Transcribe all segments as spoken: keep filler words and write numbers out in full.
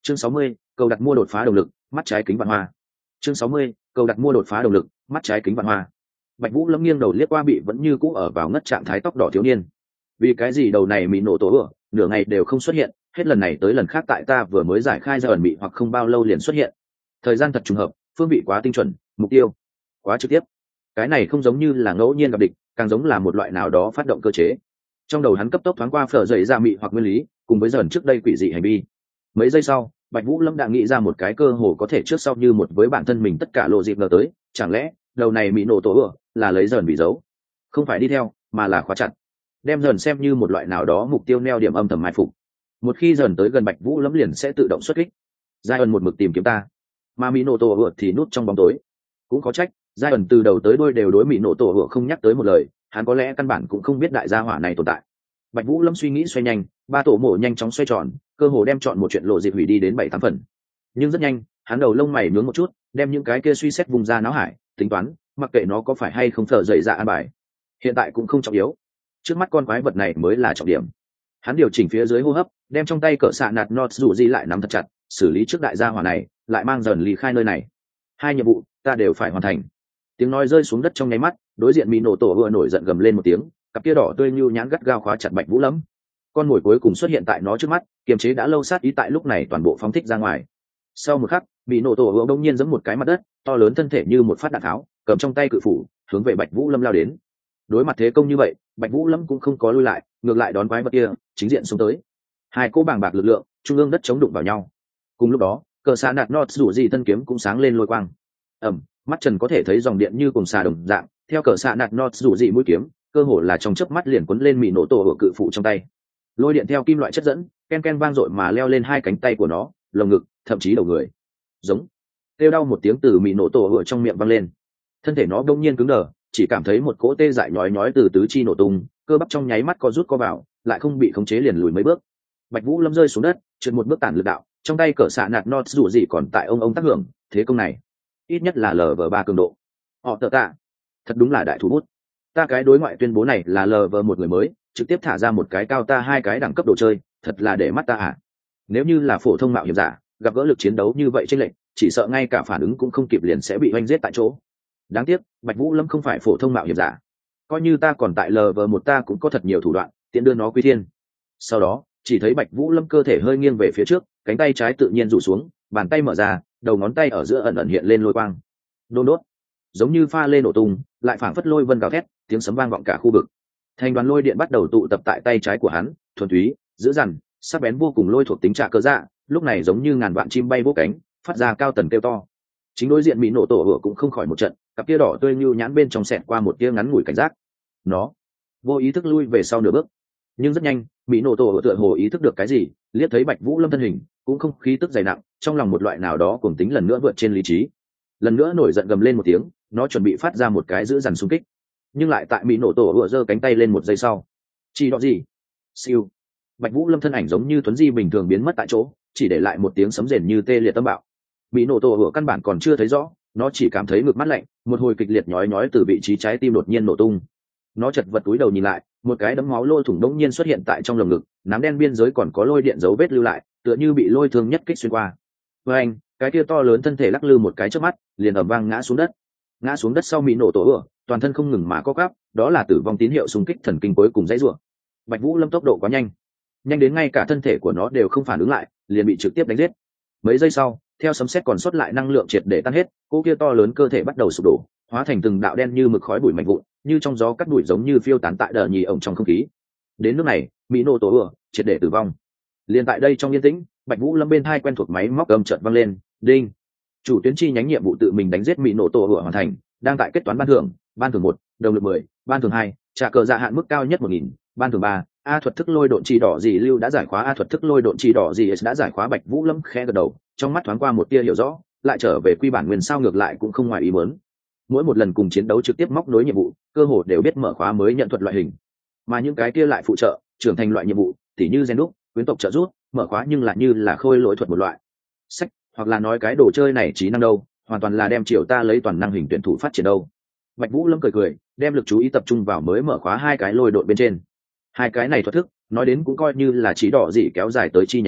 chương sáu mươi, cầu đặt mua đột phá động lực, mắt trái kính vạn hoa. chương sáu mươi, cầu đặt mua đột phá động lực, mắt trái kính vạn hoa. Bạch Vũ Lâm nghiêng đầu liếc qua bị vẫn như cũ ở vào ngất trạng thái tóc đỏ thiếu niên. Vì cái gì đầu này mỹ nổ tổ ửa, nửa ngày đều không xuất hiện, hết lần này tới lần khác tại ta vừa mới giải khai ra ẩn bị hoặc không bao lâu liền xuất hiện. Thời gian thật trùng hợp, phương vị quá tinh chuẩn, mục tiêu quá trực tiếp. Cái này không giống như là ngẫu nhiên gặp địch, càng giống là một loại nào đó phát động cơ chế. Trong đầu hắn cấp tốc thoáng qua phở dậy ra mị hoặc nguyên lý, cùng với dần trước đây quỷ dị hành vi. Mấy giây sau, Bạch Vũ Lâm đã nghĩ ra một cái cơ hồ có thể trước sau như một với bản thân mình tất cả lộ dịp ngờ tới, chẳng lẽ đầu này mỹ nổ tổ ửa là lấy dần bị giấu, không phải đi theo mà là khóa chặt, đem dần xem như một loại nào đó mục tiêu neo điểm âm thầm mai phục. Một khi dần tới gần Bạch Vũ Lâm liền sẽ tự động xuất kích. Giai ẩn một mực tìm kiếm ta, mà mỹ nổ tổ ửa thì núp trong bóng tối. Cũng có trách, Giai ẩn từ đầu tới đuôi đều đối mỹ nổ tổ ửa không nhắc tới một lời, hắn có lẽ căn bản cũng không biết đại gia hỏa này tồn tại. Bạch Vũ Lâm suy nghĩ xoay nhanh, ba tổ mổ nhanh chóng xoay tròn, cơ hồ đem chọn một chuyện lộ dịp hủy đi đến bảy tám phần. Nhưng rất nhanh, hắn đầu lông mày nhướng một chút, đem những cái kia suy xét vùng ra náo hải, tính toán, mặc kệ nó có phải hay không thở dậy ra an bài, hiện tại cũng không trọng yếu. Trước mắt con quái vật này mới là trọng điểm. Hắn điều chỉnh phía dưới hô hấp, đem trong tay cỡ xạ nạt nọt rủ di lại nắm thật chặt, xử lý trước đại gia hỏa này, lại mang dần ly khai nơi này. Hai nhiệm vụ ta đều phải hoàn thành. Tiếng nói rơi xuống đất trong nháy mắt, đối diện mỹ nổ tổ vừa nổi giận gầm lên một tiếng, cặp kia đỏ tươi như nhãn gắt gao khóa chặt Bạch Vũ Lâm. Con mồi cuối cùng xuất hiện tại nó trước mắt, kiềm chế đã lâu sát ý tại lúc này toàn bộ phóng thích ra ngoài. Sau một khắc, mỹ nổ tổ vừa đông nhiên giẫm một cái mặt đất, to lớn thân thể như một phát đạn tháo, cầm trong tay cự phủ, hướng về Bạch Vũ Lâm lao đến. Đối mặt thế công như vậy, Bạch Vũ Lâm cũng không có lui lại, ngược lại đón quái vật kia chính diện xông tới. Hai cô bàng bạc lực lượng, trung ương đất chống đụng vào nhau. Cùng lúc đó, cờ xạ nạt nọt rủ gì thân kiếm cũng sáng lên lôi quang. Ầm, mắt trần có thể thấy dòng điện như cùng xà đồng dạng, theo cờ xạ nạt nọt rủ gì mũi kiếm, cơ hồ là trong chớp mắt liền cuốn lên mỹ nổ tổ ở cự phụ trong tay. Lôi điện theo kim loại chất dẫn, ken ken vang dội mà leo lên hai cánh tay của nó, lồng ngực, thậm chí đầu người. Giống, kêu đau một tiếng từ mỹ nổ tổ ở trong miệng vang lên. Thân thể nó đông nhiên cứng đờ, chỉ cảm thấy một cỗ tê dại nhói nhói từ tứ chi nổ tung, cơ bắp trong nháy mắt co rút co vào, lại không bị khống chế liền lùi mấy bước. Bạch Vũ Lâm rơi xuống đất, trượt một bước tản lực đạo, trong tay cỡ xạ nạt nọt rủ gì còn tại ông ông tác hưởng, thế công này ít nhất là lv ba cường độ. Họ tợ tạ, thật đúng là đại thủ bút. Ta cái đối ngoại tuyên bố này là lv một người mới, trực tiếp thả ra một cái cao ta hai cái đẳng cấp đồ chơi, thật là để mắt ta à. Nếu như là phổ thông mạo hiểm giả, gặp gỡ lực chiến đấu như vậy trên lệnh, chỉ sợ ngay cả phản ứng cũng không kịp liền sẽ bị oanh giết tại chỗ. Đáng tiếc, Bạch Vũ Lâm không phải phổ thông mạo hiểm giả. Coi như ta còn tại lv một ta cũng có thật nhiều thủ đoạn, tiện đưa nó quy thiên. Sau đó, chỉ thấy Bạch Vũ Lâm cơ thể hơi nghiêng về phía trước, cánh tay trái tự nhiên rủ xuống, bàn tay mở ra, đầu ngón tay ở giữa ẩn ẩn hiện lên lôi quang. Đôn đốt, giống như pha lên nổ tung, lại phảng phất lôi vân gào thét, tiếng sấm vang vọng cả khu vực. Thành đoàn lôi điện bắt đầu tụ tập tại tay trái của hắn, thuần túy, dữ dằn, sắc bén vô cùng lôi thuộc tính trạ cơ dạ, lúc này giống như ngàn vạn chim bay vỗ cánh, phát ra cao tần kêu to. Chính đối diện mỹ nổ tổ hựa cũng không khỏi một trận, cặp kia đỏ tươi như nhãn bên trong xẹt qua một tia ngắn ngủi cảnh giác. Nó vô ý thức lui về sau nửa bước, nhưng rất nhanh, mỹ nổ tổ hựa tựa hồ ý thức được cái gì, liếc thấy Bạch Vũ Lâm thân hình, cũng không khí tức dày nặng, trong lòng một loại nào đó cuồng tính lần nữa vượt trên lý trí. Lần nữa nổi giận gầm lên một tiếng, nó chuẩn bị phát ra một cái giữ dằn xung kích, nhưng lại tại mỹ nổ tổ hựa giơ cánh tay lên một giây sau, chỉ đó gì, siêu, Bạch Vũ Lâm thân ảnh giống như tuấn di bình thường biến mất tại chỗ, chỉ để lại một tiếng sấm rền như tê liệt tâm bạo. Mỹ nổ tổ hựa căn bản còn chưa thấy rõ, nó chỉ cảm thấy ngực mắt lạnh, một hồi kịch liệt nhói nhói từ vị trí trái tim đột nhiên nổ tung. Nó chật vật túi đầu nhìn lại, một cái đấm máu lôi thủng đống nhiên xuất hiện tại trong lồng ngực, nám đen biên giới còn có lôi điện dấu vết lưu lại, tựa như bị lôi thương nhất kích xuyên qua. Với anh, cái kia to lớn thân thể lắc lư một cái trước mắt, liền ầm vang ngã xuống đất. Ngã xuống đất sau mỹ nổ tổ ửa, toàn thân không ngừng mà co quắp, đó là tử vong tín hiệu xung kích thần kinh cuối cùng dãy rủa. Bạch Vũ Lâm tốc độ quá nhanh, nhanh đến ngay cả thân thể của nó đều không phản ứng lại, liền bị trực tiếp đánh giết. Mấy giây sau, theo sấm sét còn sót lại năng lượng triệt để tan hết, cô kia to lớn cơ thể bắt đầu sụp đổ, hóa thành từng đạo đen như mực khói bụi mạnh vụn, như trong gió cắt bụi giống như phiêu tán tại đờ nhì ổng trong không khí. Đến lúc này, mỹ nổ tổ ửa triệt để tử vong. Liên tại đây trong yên tĩnh, Bạch Vũ Lâm bên hai quen thuộc máy móc âm chợt vang lên, đinh. Chủ tuyến chi nhánh nhiệm vụ tự mình đánh giết mỹ nổ tổ ửa hoàn thành, đang tại kết toán ban thưởng, ban thưởng một, động lực mười, ban thưởng hai, trả cờ dạ hạn mức cao nhất một nghìn, ban thưởng ba, a thuật thức lôi độn chi đỏ gì lưu đã giải khóa a thuật thức lôi độn chi đỏ gì đã giải khóa. Bạch Vũ Lâm khẽ gật đầu, trong mắt thoáng qua một tia hiểu rõ, lại trở về quy bản nguyên sao ngược lại cũng không ngoài ý muốn. Mỗi một lần cùng chiến đấu trực tiếp móc nối nhiệm vụ, cơ hồ đều biết mở khóa mới nhận thuật loại hình, mà những cái kia lại phụ trợ trưởng thành loại nhiệm vụ, tỉ như gen đúc, quyến tộc trợ giúp, mở khóa nhưng lại như là khôi lỗi thuật một loại sách, hoặc là nói cái đồ chơi này trí năng đâu, hoàn toàn là đem chiều ta lấy toàn năng hình tuyển thủ phát triển đâu. Bạch Vũ Lâm cười cười, đem lực chú ý tập trung vào mới mở khóa hai cái lôi đội bên trên. Hai cái này thuật thức, nói đến cũng coi như là chỉ đỏ dị kéo dài tới chi nhánh,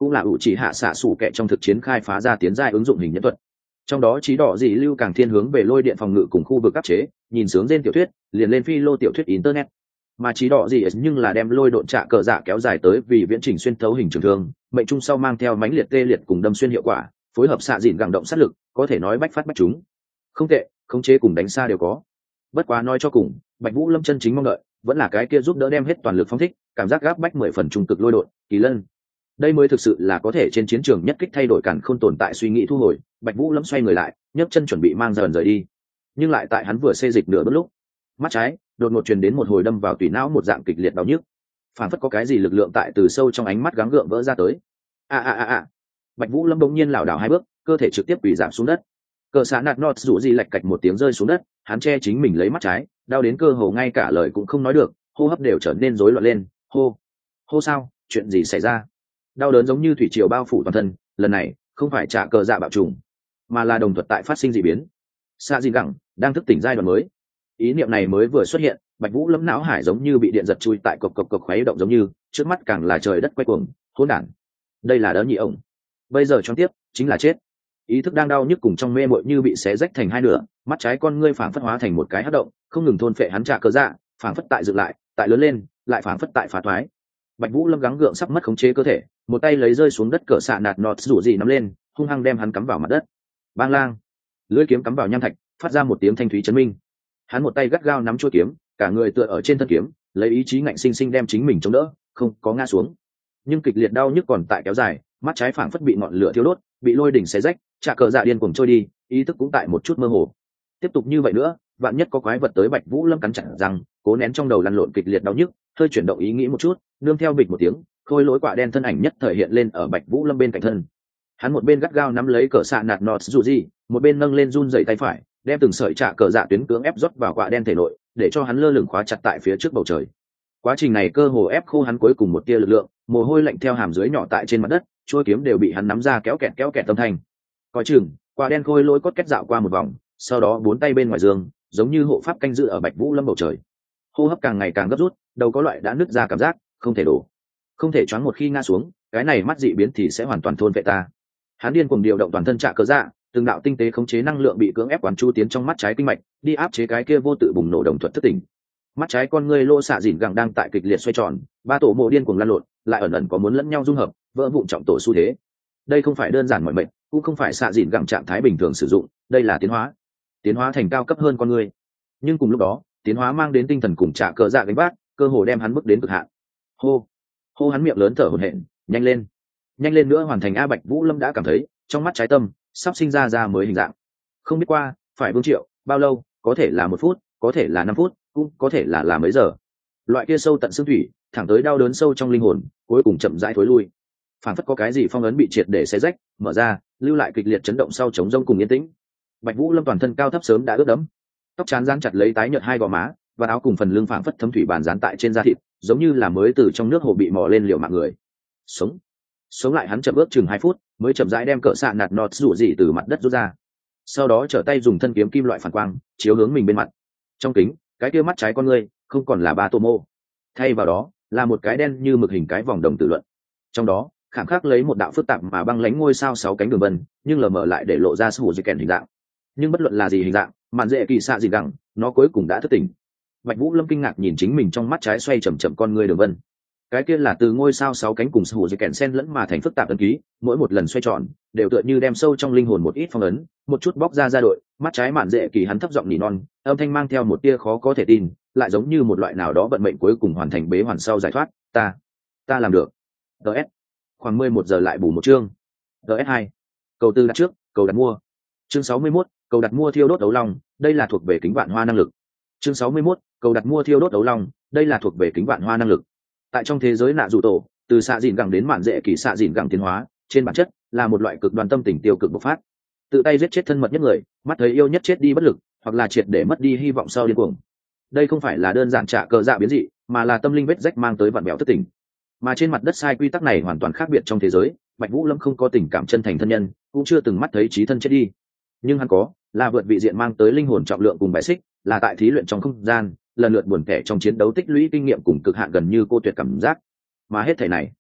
cũng là ủ chỉ hạ xạ sủ kệ trong thực chiến khai phá ra tiến giai ứng dụng hình nhân thuật. Trong đó trí đỏ dị lưu càng thiên hướng về lôi điện phòng ngự cùng khu vực áp chế, nhìn sướng trên tiểu thuyết liền lên phi lô tiểu thuyết internet. Mà trí đỏ dị nhưng là đem lôi độn trạ cờ dạ kéo dài tới vì viễn trình xuyên thấu hình trường thương, mệnh trung sau mang theo mãnh liệt tê liệt cùng đâm xuyên hiệu quả, phối hợp xạ dịn gẳng động sát lực, có thể nói bách phát bách chúng. Không tệ, khống chế cùng đánh xa đều có. Bất quá nói cho cùng, Bạch Vũ Lâm chân chính mong đợi vẫn là cái kia giúp đỡ đem hết toàn lực phóng thích, cảm giác gáp bách mười phần trung cực lôi độn, kỳ lân. Đây mới thực sự là có thể trên chiến trường nhất kích thay đổi cản không tồn tại suy nghĩ thu hồi. Bạch Vũ Lâm xoay người lại, nhấc chân chuẩn bị mang dần rời đi, nhưng lại tại hắn vừa xê dịch nửa bước lúc, mắt trái đột ngột truyền đến một hồi đâm vào tủy não một dạng kịch liệt đau nhức, phản phất có cái gì lực lượng tại từ sâu trong ánh mắt gắng gượng vỡ ra tới. A a a a. Bạch Vũ Lâm bỗng nhiên lảo đảo hai bước, cơ thể trực tiếp bị giảm xuống đất. Cờ xạ nạt nọt rủ gì lạch cạch một tiếng rơi xuống đất, hắn che chính mình lấy mắt trái, đau đến cơ hồ ngay cả lời cũng không nói được, hô hấp đều trở nên rối loạn lên. Hô, hô sao? Chuyện gì xảy ra? Đau đớn giống như thủy triều bao phủ toàn thân, lần này không phải trả cờ dạ bạo trùng, mà là đồng thuật tại phát sinh dị biến. Xạ dị gẳng đang thức tỉnh giai đoạn mới. Ý niệm này mới vừa xuất hiện, Bạch Vũ Lâm não hải giống như bị điện giật chui tại cộc cộc cộc khuấy động giống như, trước mắt càng là trời đất quay cuồng, hỗn đản. Đây là đỡ nhị ổng. Bây giờ cho tiếp chính là chết. Ý thức đang đau nhức cùng trong mê muội như bị xé rách thành hai nửa, mắt trái con ngươi phảng phất hóa thành một cái hất động, không ngừng thôn phệ hắn trả cờ dạ, phảng phất tại dựng lại, tại lớn lên, lại phảng phất tại phá thoái. Bạch Vũ Lâm gắng gượng sắp mất khống chế cơ thể, một tay lấy rơi xuống đất cỡ xạ nạt nọt rủ gì nắm lên, hung hăng đem hắn cắm vào mặt đất. Bang lang, lưỡi kiếm cắm vào nham thạch, phát ra một tiếng thanh thúy chấn minh. Hắn một tay gắt gao nắm chuôi kiếm, cả người tựa ở trên thân kiếm, lấy ý chí ngạnh sinh sinh đem chính mình chống đỡ, không có ngã xuống. Nhưng kịch liệt đau nhức còn tại kéo dài, mắt trái phảng phất bị ngọn lửa thiêu đốt, bị lôi đỉnh xé rách, trả cờ dạ điên cuồng trôi đi, ý thức cũng tại một chút mơ hồ. Tiếp tục như vậy nữa, vạn nhất có quái vật tới, Bạch Vũ Lâm cắn chặt răng, cố nén trong đầu lăn lộn kịch liệt đau nhức, hơi chuyển động ý nghĩ một chút, nương theo bịch một tiếng, khôi lỗi quạ đen thân ảnh nhất thời hiện lên ở Bạch Vũ Lâm bên cạnh thân. Hắn một bên gắt gao nắm lấy cờ xạ nạt nọt dù gì, một bên nâng lên run rẩy tay phải, đem từng sợi trả cờ dạ tuyến cưỡng ép rót vào quạ đen thể nội, để cho hắn lơ lửng khóa chặt tại phía trước bầu trời. Quá trình này cơ hồ ép khô hắn cuối cùng một tia lực lượng, mồ hôi lạnh theo hàm dưới nhỏ tại trên mặt đất, chuôi kiếm đều bị hắn nắm ra kéo kẹt kéo kẹt tâm thanh. Coi chừng, quạ đen khôi lỗi cốt két dạo qua một vòng, sau đó bốn tay bên ngoài giường, giống như hộ pháp canh giữ ở Bạch Vũ Lâm bầu trời. Hô hấp càng ngày càng gấp rút, đầu có loại đã nứt ra cảm giác, không thể đổ, không thể choáng, một khi ngã xuống, cái này mắt dị biến thì sẽ hoàn toàn thôn vệ ta. Hắn điên cuồng điều động toàn thân trả cờ dạ, từng đạo tinh tế khống chế năng lượng bị cưỡng ép quán chu tiến trong mắt trái kinh mạch, đi áp chế cái kia vô tự bùng nổ đồng thuận thất tỉnh. Mắt trái con ngươi lô xạ dỉn gẳng đang tại kịch liệt xoay tròn, ba tổ mộ điên cuồng lăn lộn, lại ẩn ẩn có muốn lẫn nhau dung hợp, vỡ vụn trọng tổ xu thế. Đây không phải đơn giản mọi mệnh, cũng không phải xạ dỉn gẳng trạng thái bình thường sử dụng, đây là tiến hóa, tiến hóa thành cao cấp hơn con ngươi. Nhưng cùng lúc đó, tiến hóa mang đến tinh thần cùng trả cờ dạ gánh vác, cơ hồ đem hắn bước đến cực hạn. Hô, hô, hắn miệng lớn thở hổn hển, nhanh lên, nhanh lên nữa hoàn thành. A Bạch Vũ Lâm đã cảm thấy trong mắt trái tâm sắp sinh ra ra mới hình dạng. Không biết qua phải vương triệu bao lâu, có thể là một phút, có thể là năm phút, cũng có thể là là mấy giờ. Loại kia sâu tận xương thủy, thẳng tới đau đớn sâu trong linh hồn, cuối cùng chậm rãi thối lui. Phản phất có cái gì phong ấn bị triệt để xé rách, mở ra, lưu lại kịch liệt chấn động sau chống rông cùng yên tĩnh. Bạch Vũ Lâm toàn thân cao thấp sớm đã ướt đẫm, tóc trán dán chặt lấy tái nhợt hai gò má, và áo cùng phần lưng phảng phất thấm thủy bàn dán tại trên da thịt, giống như là mới từ trong nước hồ bị mò lên liều mạng người. Sống, sống lại. Hắn chậm bước chừng hai phút, mới chậm rãi đem cỡ xạ nạt nọt rủ gì từ mặt đất rút ra. Sau đó trở tay dùng thân kiếm kim loại phản quang chiếu hướng mình bên mặt. Trong kính, cái kia mắt trái con ngươi không còn là ba tô mô, thay vào đó là một cái đen như mực hình cái vòng đồng tự luận. Trong đó khảm khắc lấy một đạo phức tạp mà băng lánh ngôi sao sáu cánh đường vân, nhưng lờ mờ lại để lộ ra sự dị kèn hình dạng. Nhưng bất luận là gì hình dạng, mạn dễ kỳ xạ gì gẳng, nó cuối cùng đã thức tỉnh. Bạch Vũ Lâm kinh ngạc nhìn chính mình trong mắt trái xoay chậm chậm con ngươi đường vân. Cái kia là từ ngôi sao sáu cánh cùng sự dị kèn xen lẫn mà thành phức tạp ấn ký, mỗi một lần xoay tròn đều tựa như đem sâu trong linh hồn một ít phong ấn, một chút bóc ra ra đội. Mắt trái mạn dễ kỳ hắn thấp giọng nỉ non, âm thanh mang theo một tia khó có thể tin, lại giống như một loại nào đó vận mệnh cuối cùng hoàn thành bế hoàn sau giải thoát. Ta, ta làm được. ds khoảng mười một giờ lại bù một chương. ds hai cầu tư đặt trước, cầu đặt mua. Chương sáu mươi mốt, cầu đặt mua thiêu đốt đấu long, đây là thuộc về kính vạn hoa năng lực. Chương sáu mươi mốt, cầu đặt mua thiêu đốt đấu long, đây là thuộc về kính vạn hoa năng lực. Tại trong thế giới nạ dù tổ, từ xạ dìn gẳng đến mạn dễ kỳ xạ dìn gẳng tiến hóa, trên bản chất là một loại cực đoan tâm tình tiêu cực bộc phát. Tự tay giết chết thân mật nhất người, mắt thấy yêu nhất chết đi bất lực, hoặc là triệt để mất đi hy vọng sau điên cuồng. Đây không phải là đơn giản trả cờ dạ biến dị, mà là tâm linh vết rách mang tới vặn bèo thất tình. Mà trên mặt đất sai quy tắc này hoàn toàn khác biệt trong thế giới. Bạch Vũ Lâm không có tình cảm chân thành thân nhân, cũng chưa từng mắt thấy chí thân chết đi, nhưng hắn có là vượt vị diện mang tới linh hồn trọng lượng cùng bài xích, là tại thí luyện trong không gian lần lượt buồn tẻ trong chiến đấu tích lũy kinh nghiệm cùng cực hạn gần như cô tuyệt cảm giác. Mà hết thảy này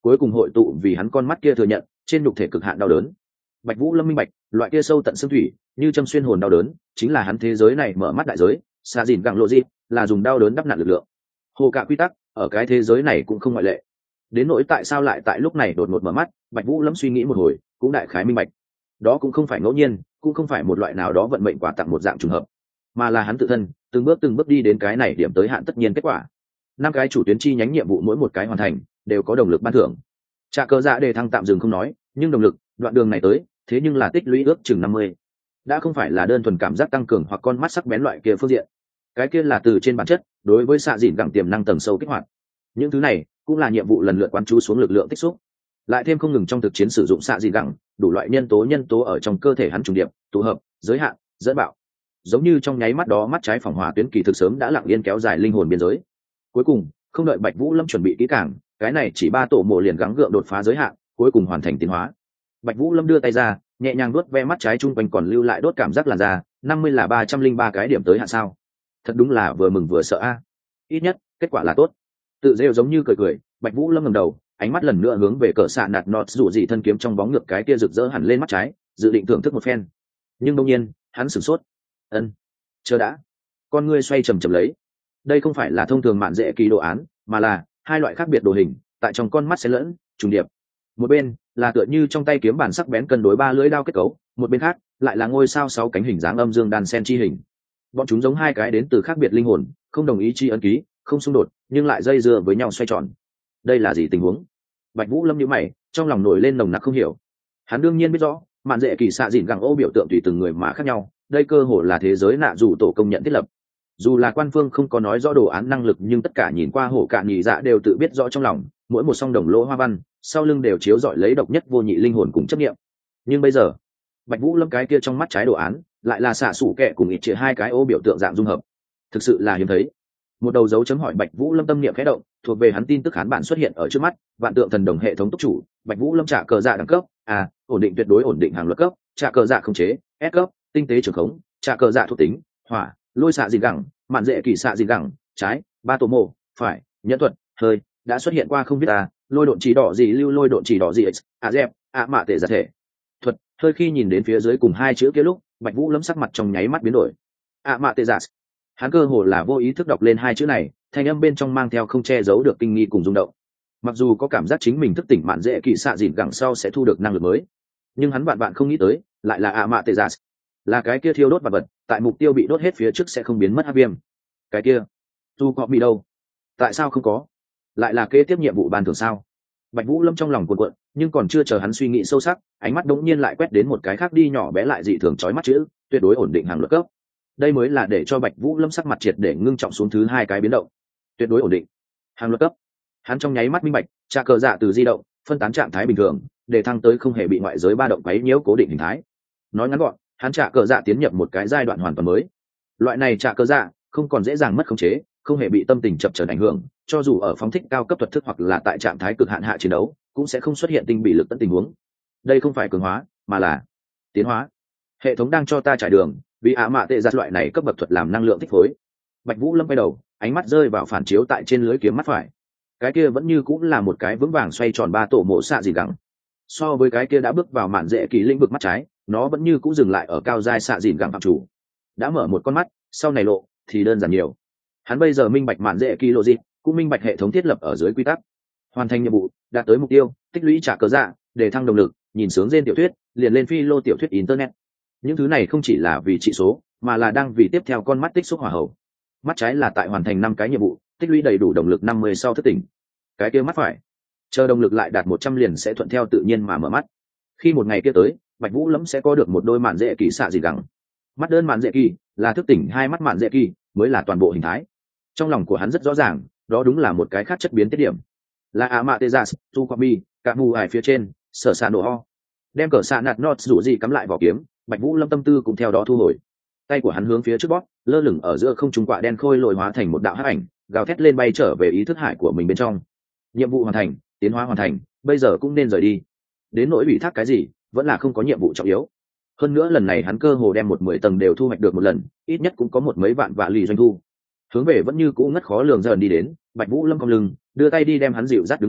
cuối cùng hội tụ vì hắn con mắt kia thừa nhận trên nhục thể cực hạn đau đớn. Bạch Vũ Lâm minh bạch, loại kia sâu tận xương thủy, như châm xuyên hồn đau đớn, chính là hắn thế giới này mở mắt đại giới, xạ dìn gẳng lộ dịp, là dùng đau đớn đắp nặn lực lượng. Hồ cả quy tắc, ở cái thế giới này cũng không ngoại lệ. Đến nỗi tại sao lại tại lúc này đột ngột mở mắt, Bạch Vũ Lâm suy nghĩ một hồi, cũng đại khái minh bạch. Đó cũng không phải ngẫu nhiên, cũng không phải một loại nào đó vận mệnh quả tặng một dạng trùng hợp, mà là hắn tự thân, từng bước từng bước đi đến cái này điểm tới hạn tất nhiên kết quả. Năm cái chủ tuyến chi nhánh nhiệm vụ mỗi một cái hoàn thành, đều có động lực ban thưởng. Trả cờ dạ đề thăng tạm dừng không nói, nhưng động lực, đoạn đường này tới, thế nhưng là tích lũy ước chừng năm mươi. Đã không phải là đơn thuần cảm giác tăng cường hoặc con mắt sắc bén loại kia phương diện. Cái kia là từ trên bản chất, đối với xạ dìn gẳng tiềm năng tầng sâu kích hoạt. Những thứ này cũng là nhiệm vụ lần lượt quán chú xuống lực lượng tích xúc. Lại thêm không ngừng trong thực chiến sử dụng xạ dìn gẳng, đủ loại nhân tố nhân tố ở trong cơ thể hắn trùng điệp, tụ hợp, giới hạn, dẫn bạo. Giống như trong nháy mắt đó mắt trái phòng hỏa tuyến kỳ thực sớm đã lặng yên kéo dài linh hồn biên giới. Cuối cùng, không đợi Bạch Vũ Lâm chuẩn bị kỹ càng, cái này chỉ ba tổ mộ liền gắng gượng đột phá giới hạn, cuối cùng hoàn thành tiến hóa. Bạch Vũ Lâm đưa tay ra, nhẹ nhàng đuốt ve mắt trái trung quanh còn lưu lại đốt cảm giác làn da, năm mươi là ba trăm linh ba cái điểm tới hạn sao? Thật đúng là vừa mừng vừa sợ a. Ít nhất, kết quả là tốt. Tự rêu giống như cười cười, Bạch Vũ Lâm ngẩng đầu, ánh mắt lần nữa hướng về cỡ xạ nạt nọt rủ dị thân kiếm trong bóng ngược cái kia rực rỡ hẳn lên mắt trái, dự định thưởng thức một phen. Nhưng đương nhiên, hắn sửng sốt. Ân, chờ đã. Con ngươi xoay chầm chậm lấy. Đây không phải là thông thường mạn dễ kỳ đồ án, mà là hai loại khác biệt đồ hình, tại trong con mắt xen lẫn, trùng điệp. Một bên là tựa như trong tay kiếm bản sắc bén cân đối ba lưỡi đao kết cấu, một bên khác lại là ngôi sao sáu cánh hình dáng âm dương đan sen chi hình. Bọn chúng giống hai cái đến từ khác biệt linh hồn, không đồng ý chi ấn ký, không xung đột, nhưng lại dây dưa với nhau xoay tròn. Đây là gì tình huống? Bạch Vũ Lâm nhíu mày, trong lòng nổi lên nồng nặc không hiểu. Hắn đương nhiên biết rõ, mạn dễ kỳ xạ dịn gẳng ô biểu tượng tùy từng người mà khác nhau, đây cơ hồ là thế giới nạ dù tổ công nhận thiết lập. Dù là quan phương không có nói rõ đồ án năng lực, nhưng tất cả nhìn qua hổ cạn nhị dạ đều tự biết rõ trong lòng, mỗi một song đồng lỗ hoa văn, sau lưng đều chiếu rọi lấy độc nhất vô nhị linh hồn cùng chấp niệm. Nhưng bây giờ, Bạch Vũ Lâm cái kia trong mắt trái đồ án, lại là xạ sủ kẹ cùng ít chia hai cái ô biểu tượng dạng dung hợp. Thực sự là hiếm thấy. Một đầu dấu chấm hỏi Bạch Vũ Lâm tâm niệm khẽ động, thuộc về hắn tin tức hán bản xuất hiện ở trước mắt, vạn tượng thần đồng hệ thống tốc chủ, Bạch Vũ Lâm trả cờ dạ đẳng cấp, a, ổn định tuyệt đối ổn định hàng luật cấp, trả cờ dạ khống chế, S cấp, tinh tế trường khống, trả cờ dạ thuộc tính, hỏa, lôi xạ dị gẳng, mạn dễ kỳ xạ dị gẳng, trái, ba tổ mộ, phải, nhẫn thuật, hơi, đã xuất hiện qua không biết a, lôi độn chỉ đỏ gì lưu lôi độn chỉ đỏ gì x, a dẹp, a mạ tệ giả thể. Thuật, hơi khi nhìn đến phía dưới cùng hai chữ kia lúc, Bạch Vũ Lâm sắc mặt trong nháy mắt biến đổi. A mạ tệ giả. Hắn cơ hồ là vô ý thức đọc lên hai chữ này, thanh âm bên trong mang theo không che giấu được kinh nghi cùng rung động. Mặc dù có cảm giác chính mình thức tỉnh mạn dễ kỳ xạ dịn gẳng sau sẽ thu được năng lực mới, nhưng hắn vạn vạn không nghĩ tới, lại là ạ mạ tê giả, là cái kia thiêu đốt vật vật, tại mục tiêu bị đốt hết phía trước sẽ không biến mất hắc viêm. Cái kia, tu có bị đâu? Tại sao không có? Lại là kế tiếp nhiệm vụ ban thưởng sao? Bạch Vũ Lâm trong lòng cuộn cuộn, nhưng còn chưa chờ hắn suy nghĩ sâu sắc, ánh mắt đống nhiên lại quét đến một cái khác đi nhỏ bé lại dị thường chói mắt chữ, tuyệt đối ổn định hàng luật cấp. Đây mới là để cho Bạch Vũ Lâm sắc mặt triệt để ngưng trọng xuống thứ hai cái biến động. Tuyệt đối ổn định, hàng luật cấp. Hắn trong nháy mắt minh bạch, trả cờ dạ từ di động, phân tán trạng thái bình thường, để thăng tới không hề bị ngoại giới ba động quấy nhiễu cố định hình thái. Nói ngắn gọn, hắn trả cờ dạ tiến nhập một cái giai đoạn hoàn toàn mới. Loại này trả cờ dạ không còn dễ dàng mất khống chế, không hề bị tâm tình chập chờn ảnh hưởng, cho dù ở phóng thích cao cấp thuật thức hoặc là tại trạng thái cực hạn hạ chiến đấu, cũng sẽ không xuất hiện tinh bị lực tận tình huống. Đây không phải cường hóa, mà là tiến hóa. Hệ thống đang cho ta trải đường, vì ạ mạ tệ giặt loại này cấp bậc thuật làm năng lượng thích phối. Bạch Vũ Lâm quay đầu, ánh mắt rơi vào phản chiếu tại trên lưới kiếm mắt phải. Cái kia vẫn như cũng là một cái vững vàng xoay tròn ba tổ mộ xạ gì gắng. So với cái kia đã bước vào mạn dễ kỳ lĩnh vực mắt trái, nó vẫn như cũng dừng lại ở cao giai xạ dìn gắng phạm chủ. Đã mở một con mắt, sau này lộ thì đơn giản nhiều. Hắn bây giờ minh bạch mạn dễ kỳ lộ gì, cũng minh bạch hệ thống thiết lập ở dưới quy tắc. Hoàn thành nhiệm vụ, đạt tới mục tiêu, tích lũy trả cờ dạ, để thăng động lực, nhìn sướng trên tiểu thuyết, liền lên phi lô tiểu thuyết internet. Những thứ này không chỉ là vì trị số, mà là đang vì tiếp theo con mắt tích xúc hỏa hậu. Mắt trái là tại hoàn thành năm cái nhiệm vụ, tích lũy đầy đủ động lực năm mươi sau thức tỉnh. Cái kia mắt phải, chờ động lực lại đạt một trăm liền sẽ thuận theo tự nhiên mà mở mắt. Khi một ngày kia tới, Bạch Vũ Lâm sẽ có được một đôi mạn dễ kỳ xạ gì gắng. Mắt đơn mạn dễ kỳ là thức tỉnh hai mắt mạn dễ kỳ mới là toàn bộ hình thái. Trong lòng của hắn rất rõ ràng, đó đúng là một cái khác chất biến tiết điểm. Là Amaterasu, Tsukubi, cả mù ải phía trên, sở xạ nổ ho. Đem cỡ xạ nạt nọt rủ gì cắm lại vỏ kiếm, Bạch Vũ Lâm tâm tư cũng theo đó thu hồi. Tay của hắn hướng phía trước bóp, lơ lửng ở giữa không trung quạ đen khôi lồi hóa thành một đạo hắc ảnh, gào thét lên bay trở về ý thức hải của mình bên trong. Nhiệm vụ hoàn thành, tiến hóa hoàn thành, bây giờ cũng nên rời đi. Đến nỗi ủy thác cái gì, vẫn là không có nhiệm vụ trọng yếu. Hơn nữa lần này hắn cơ hồ đem một mười tầng đều thu hoạch được một lần, ít nhất cũng có một mấy vạn vạ lì doanh thu. Hướng về vẫn như cũ ngất khó lường dần đi đến, Bạch Vũ Lâm cong lưng, đưa tay đi đem hắn dịu dắt đứng lên,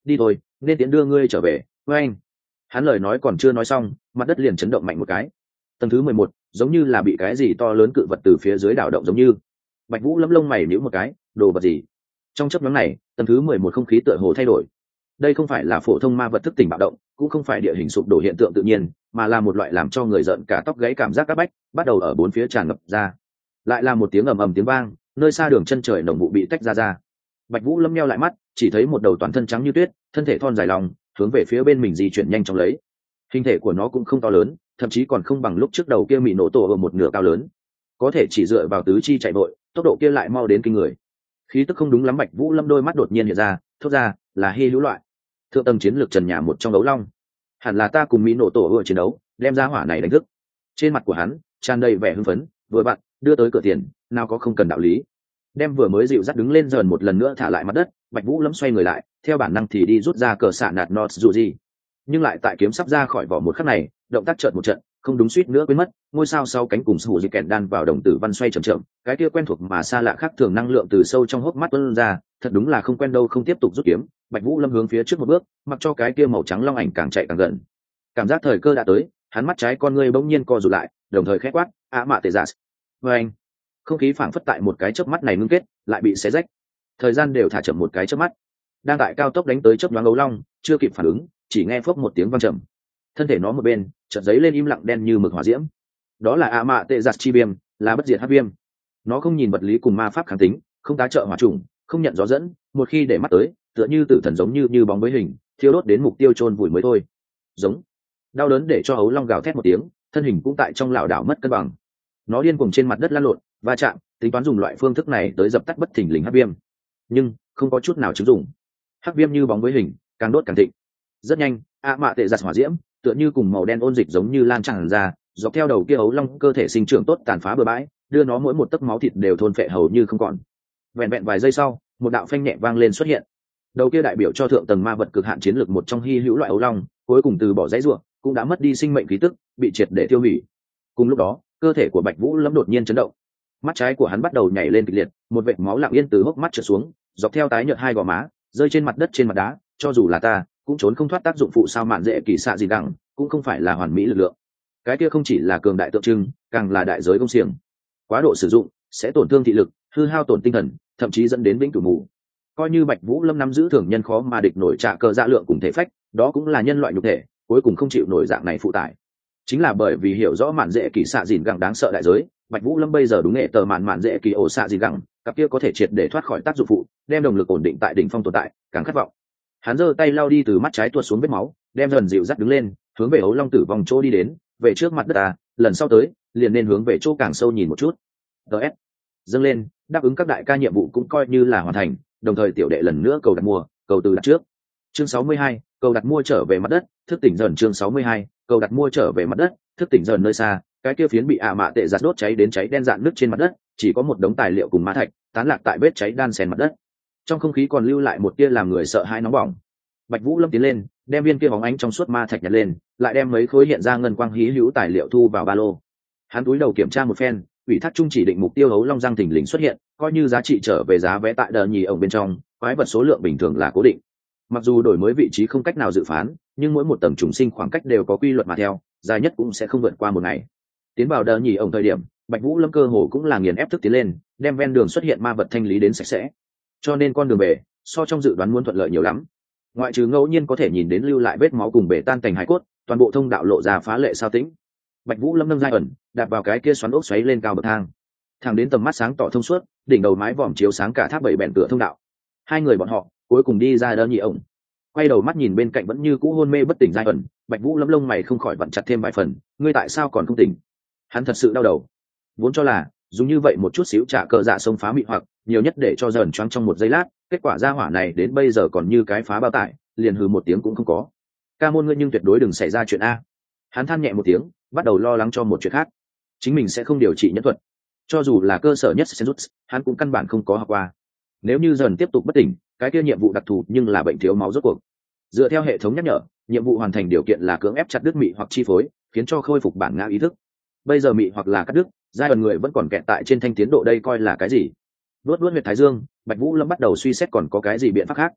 đi thôi, nên tiến đưa ngươi trở về với anh. Hắn lời nói còn chưa nói xong, mặt đất liền chấn động mạnh một cái. Tầng thứ mười một giống như là bị cái gì to lớn cự vật từ phía dưới đảo động giống như. Bạch Vũ lấm lông mày nhíu một cái, đồ vật gì? Trong chớp nhoáng này, tầng thứ mười một không khí tựa hồ thay đổi. Đây không phải là phổ thông ma vật thức tỉnh bạo động, cũng không phải địa hình sụp đổ hiện tượng tự nhiên, mà là một loại làm cho người giận cả tóc gáy cảm giác áp bách, bắt đầu ở bốn phía tràn ngập ra. Lại là một tiếng ầm ầm tiếng vang, nơi xa đường chân trời nồng vụ bị tách ra ra. Bạch Vũ lâm nheo lại mắt, chỉ thấy một đầu toàn thân trắng như tuyết, thân thể thon dài lòng, hướng về phía bên mình di chuyển nhanh chóng lấy. Hình thể của nó cũng không to lớn, thậm chí còn không bằng lúc trước đầu kia mị nổ tổ ở một nửa cao lớn. Có thể chỉ dựa vào tứ chi chạy vội, tốc độ kia lại mau đến kinh người. Khí tức không đúng lắm, Bạch Vũ lâm đôi mắt đột nhiên hiện ra, thốt ra, là hy hữu loại. Thượng tầng chiến lược trần nhà một trong đấu long. Hẳn là ta cùng mỹ nổ tổ ở chiến đấu, đem ra hỏa này đánh thức. Trên mặt của hắn tràn đầy vẻ hưng phấn, vừa bạn đưa tới cửa tiền, nào có không cần đạo lý. Đem vừa mới dịu dắt đứng lên dần một lần nữa thả lại mặt đất, Bạch Vũ lâm xoay người lại, theo bản năng thì đi rút ra cờ xạ nạt nọt dù gì. Nhưng lại tại kiếm sắp ra khỏi vỏ một khắc này, động tác chợt một trận, không đúng suýt nữa quên mất, ngôi sao sau cánh cùng sủ dị kẹn đan vào đồng tử văn xoay chậm chậm, cái kia quen thuộc mà xa lạ khác thường năng lượng từ sâu trong hốc mắt tuôn ra, thật đúng là không quen đâu, không tiếp tục rút kiếm. Bạch Vũ lâm hướng phía trước một bước, mặc cho cái kia màu trắng long ảnh càng chạy càng gần. Cảm giác thời cơ đã tới, hắn mắt trái con ngươi bỗng nhiên co rụt lại, đồng thời khẽ quát, "A mạ tệ giả." Với anh, không khí phảng phất tại một cái chớp mắt này ngưng kết, lại bị xé rách. Thời gian đều thả chậm một cái chớp mắt. Đang tại cao tốc đánh tới chớp nhoáng gấu long, chưa kịp phản ứng, chỉ nghe phốc một tiếng vang trầm. Thân thể nó một bên, chợt giấy lên im lặng đen như mực hỏa diễm. Đó là A mạ tệ giặt chi viêm, là bất diệt hắc viêm. Nó không nhìn vật lý cùng ma pháp kháng tính, không tá trợ hỏa trùng, không nhận gió dẫn, một khi để mắt tới, tựa như tử thần giống như như bóng với hình, thiêu đốt đến mục tiêu chôn vùi mới thôi. Giống. Đau đớn để cho ấu long gào thét một tiếng, thân hình cũng tại trong lảo đảo mất cân bằng. Nó điên cuồng trên mặt đất lăn lộn, va chạm, tính toán dùng loại phương thức này tới dập tắt bất thình lình hắc viêm. Nhưng không có chút nào chứng dụng. Hắc viêm như bóng với hình, càng đốt càng thịnh. Rất nhanh, A mạ tệ giặt hỏa diễm, tựa như cùng màu đen ôn dịch giống như lan tràn ra, dọc theo đầu kia ấu long cơ thể sinh trưởng tốt tàn phá bừa bãi, đưa nó mỗi một tấc máu thịt đều thôn phệ hầu như không còn. Vẹn vẹn vài giây sau, một đạo phanh nhẹ vang lên xuất hiện. Đầu kia đại biểu cho thượng tầng ma vật cực hạn chiến lược một trong hy hữu loại ấu long, cuối cùng từ bỏ dãy rủa, cũng đã mất đi sinh mệnh khí tức, bị triệt để tiêu hủy. Cùng lúc đó, cơ thể của Bạch Vũ Lâm đột nhiên chấn động. Mắt trái của hắn bắt đầu nhảy lên kịch liệt, một vệt máu lặng yên từ hốc mắt trượt xuống, dọc theo tái nhợt hai gò má, rơi trên mặt đất trên mặt đá, cho dù là ta, cũng trốn không thoát tác dụng phụ sao mạn dễ kỳ xạ gì đẳng, cũng không phải là hoàn mỹ lực lượng. Cái kia không chỉ là cường đại tượng trưng, càng là đại giới công xiềng. Quá độ sử dụng sẽ tổn thương thị lực, hư hao tổn tinh thần, thậm chí dẫn đến vĩnh cửu mù. Coi như Bạch Vũ Lâm nắm giữ thường nhân khó mà địch nổi trả cờ dạ lượng cùng thể phách, đó cũng là nhân loại nhục thể, cuối cùng không chịu nổi dạng này phụ tải. Chính là bởi vì hiểu rõ mạn dễ kỳ xạ dìn gẳng đáng sợ đại giới, Bạch Vũ Lâm bây giờ đúng nghệ tờ mạn mạn dễ kỳ ổ xạ dìn gẳng, cặp kia có thể triệt để thoát khỏi tác dụng phụ, đem động lực ổn định tại đỉnh phong tồn tại, càng khát vọng. Hắn giơ tay lau đi từ mắt trái tuột xuống vết máu, đem dần dịu dắt đứng lên, hướng về ấu long tử vòng chỗ đi đến, về trước mặt đất ta, lần sau tới, liền nên hướng về chỗ càng sâu nhìn một chút. ds dâng lên, đáp ứng các đại ca nhiệm vụ cũng coi như là hoàn thành, đồng thời tiểu đệ lần nữa cầu đặt mua, cầu từ đặt trước. Chương sáu mươi hai, cầu đặt mua trở về mặt đất, thức tỉnh dần. Chương sáu mươi hai, cầu đặt mua trở về mặt đất, thức tỉnh dần. Nơi xa, cái kia phiến bị ạ mạ tệ giặt đốt cháy đến cháy đen dạn nứt trên mặt đất, chỉ có một đống tài liệu cùng ma thạch tán lạc tại vết cháy đan xen mặt đất. Trong không khí còn lưu lại một tia làm người sợ hãi nóng bỏng. Bạch Vũ Lâm tiến lên, đem viên kia bóng ánh trong suốt ma thạch nhặt lên, lại đem mấy khối hiện ra ngân quang hí hữu tài liệu thu vào ba lô. Hắn túi đầu kiểm tra một phen, ủy thác trung chỉ định mục tiêu ấu long răng thình lình xuất hiện, coi như giá trị trở về giá vé tại đờ nhì ổng bên trong, quái vật số lượng bình thường là cố định. Mặc dù đổi mới vị trí không cách nào dự phán, nhưng mỗi một tầng trùng sinh khoảng cách đều có quy luật mà theo, dài nhất cũng sẽ không vượt qua một ngày. Tiến vào đờ nhì ổng thời điểm, Bạch Vũ Lâm cơ hồ cũng là nghiền ép thức tiến lên, đem ven đường xuất hiện ma vật thanh lý đến sạch sẽ. Cho nên con đường về, so trong dự đoán muốn thuận lợi nhiều lắm. Ngoại trừ ngẫu nhiên có thể nhìn đến lưu lại vết máu cùng bể tan thành hải cốt, toàn bộ thông đạo lộ ra phá lệ sao tĩnh. Bạch Vũ Lâm nâng giai ẩn, đạp vào cái kia xoắn ốc xoáy lên cao bậc thang, thẳng đến tầm mắt sáng tỏ thông suốt, đỉnh đầu mái vòm chiếu sáng cả tháp bảy bèn cửa thông đạo. Hai người bọn họ cuối cùng đi ra đỡ nhị ổng. Quay đầu mắt nhìn bên cạnh vẫn như cũ hôn mê bất tỉnh giai ẩn, Bạch Vũ Lâm lông mày không khỏi vặn chặt thêm vài phần, ngươi tại sao còn không tỉnh? Hắn thật sự đau đầu. Vốn cho là dùng như vậy một chút xíu trả cờ dạ xông phá mị hoặc, nhiều nhất để cho dần choáng trong một giây lát, kết quả ra hỏa này đến bây giờ còn như cái phá bao tải, liền hừ một tiếng cũng không có. Ca môn ngươi nhưng tuyệt đối đừng xảy ra chuyện a. Hắn than nhẹ một tiếng, bắt đầu lo lắng cho một chuyện khác. Chính mình sẽ không điều trị nhân thuật, cho dù là cơ sở nhất Senjutsu, hắn cũng căn bản không có học qua. Nếu như dần tiếp tục bất tỉnh, cái kia nhiệm vụ đặc thù nhưng là bệnh thiếu máu rốt cuộc. Dựa theo hệ thống nhắc nhở, nhiệm vụ hoàn thành điều kiện là cưỡng ép chặt đứt mị hoặc chi phối, khiến cho khôi phục bản ngã ý thức. Bây giờ mị hoặc là cắt đứt, giai đoạn người vẫn còn kẹt tại trên thanh tiến độ, đây coi là cái gì? Luốt luốt huyệt thái dương, Bạch Vũ Lâm bắt đầu suy xét còn có cái gì biện pháp khác.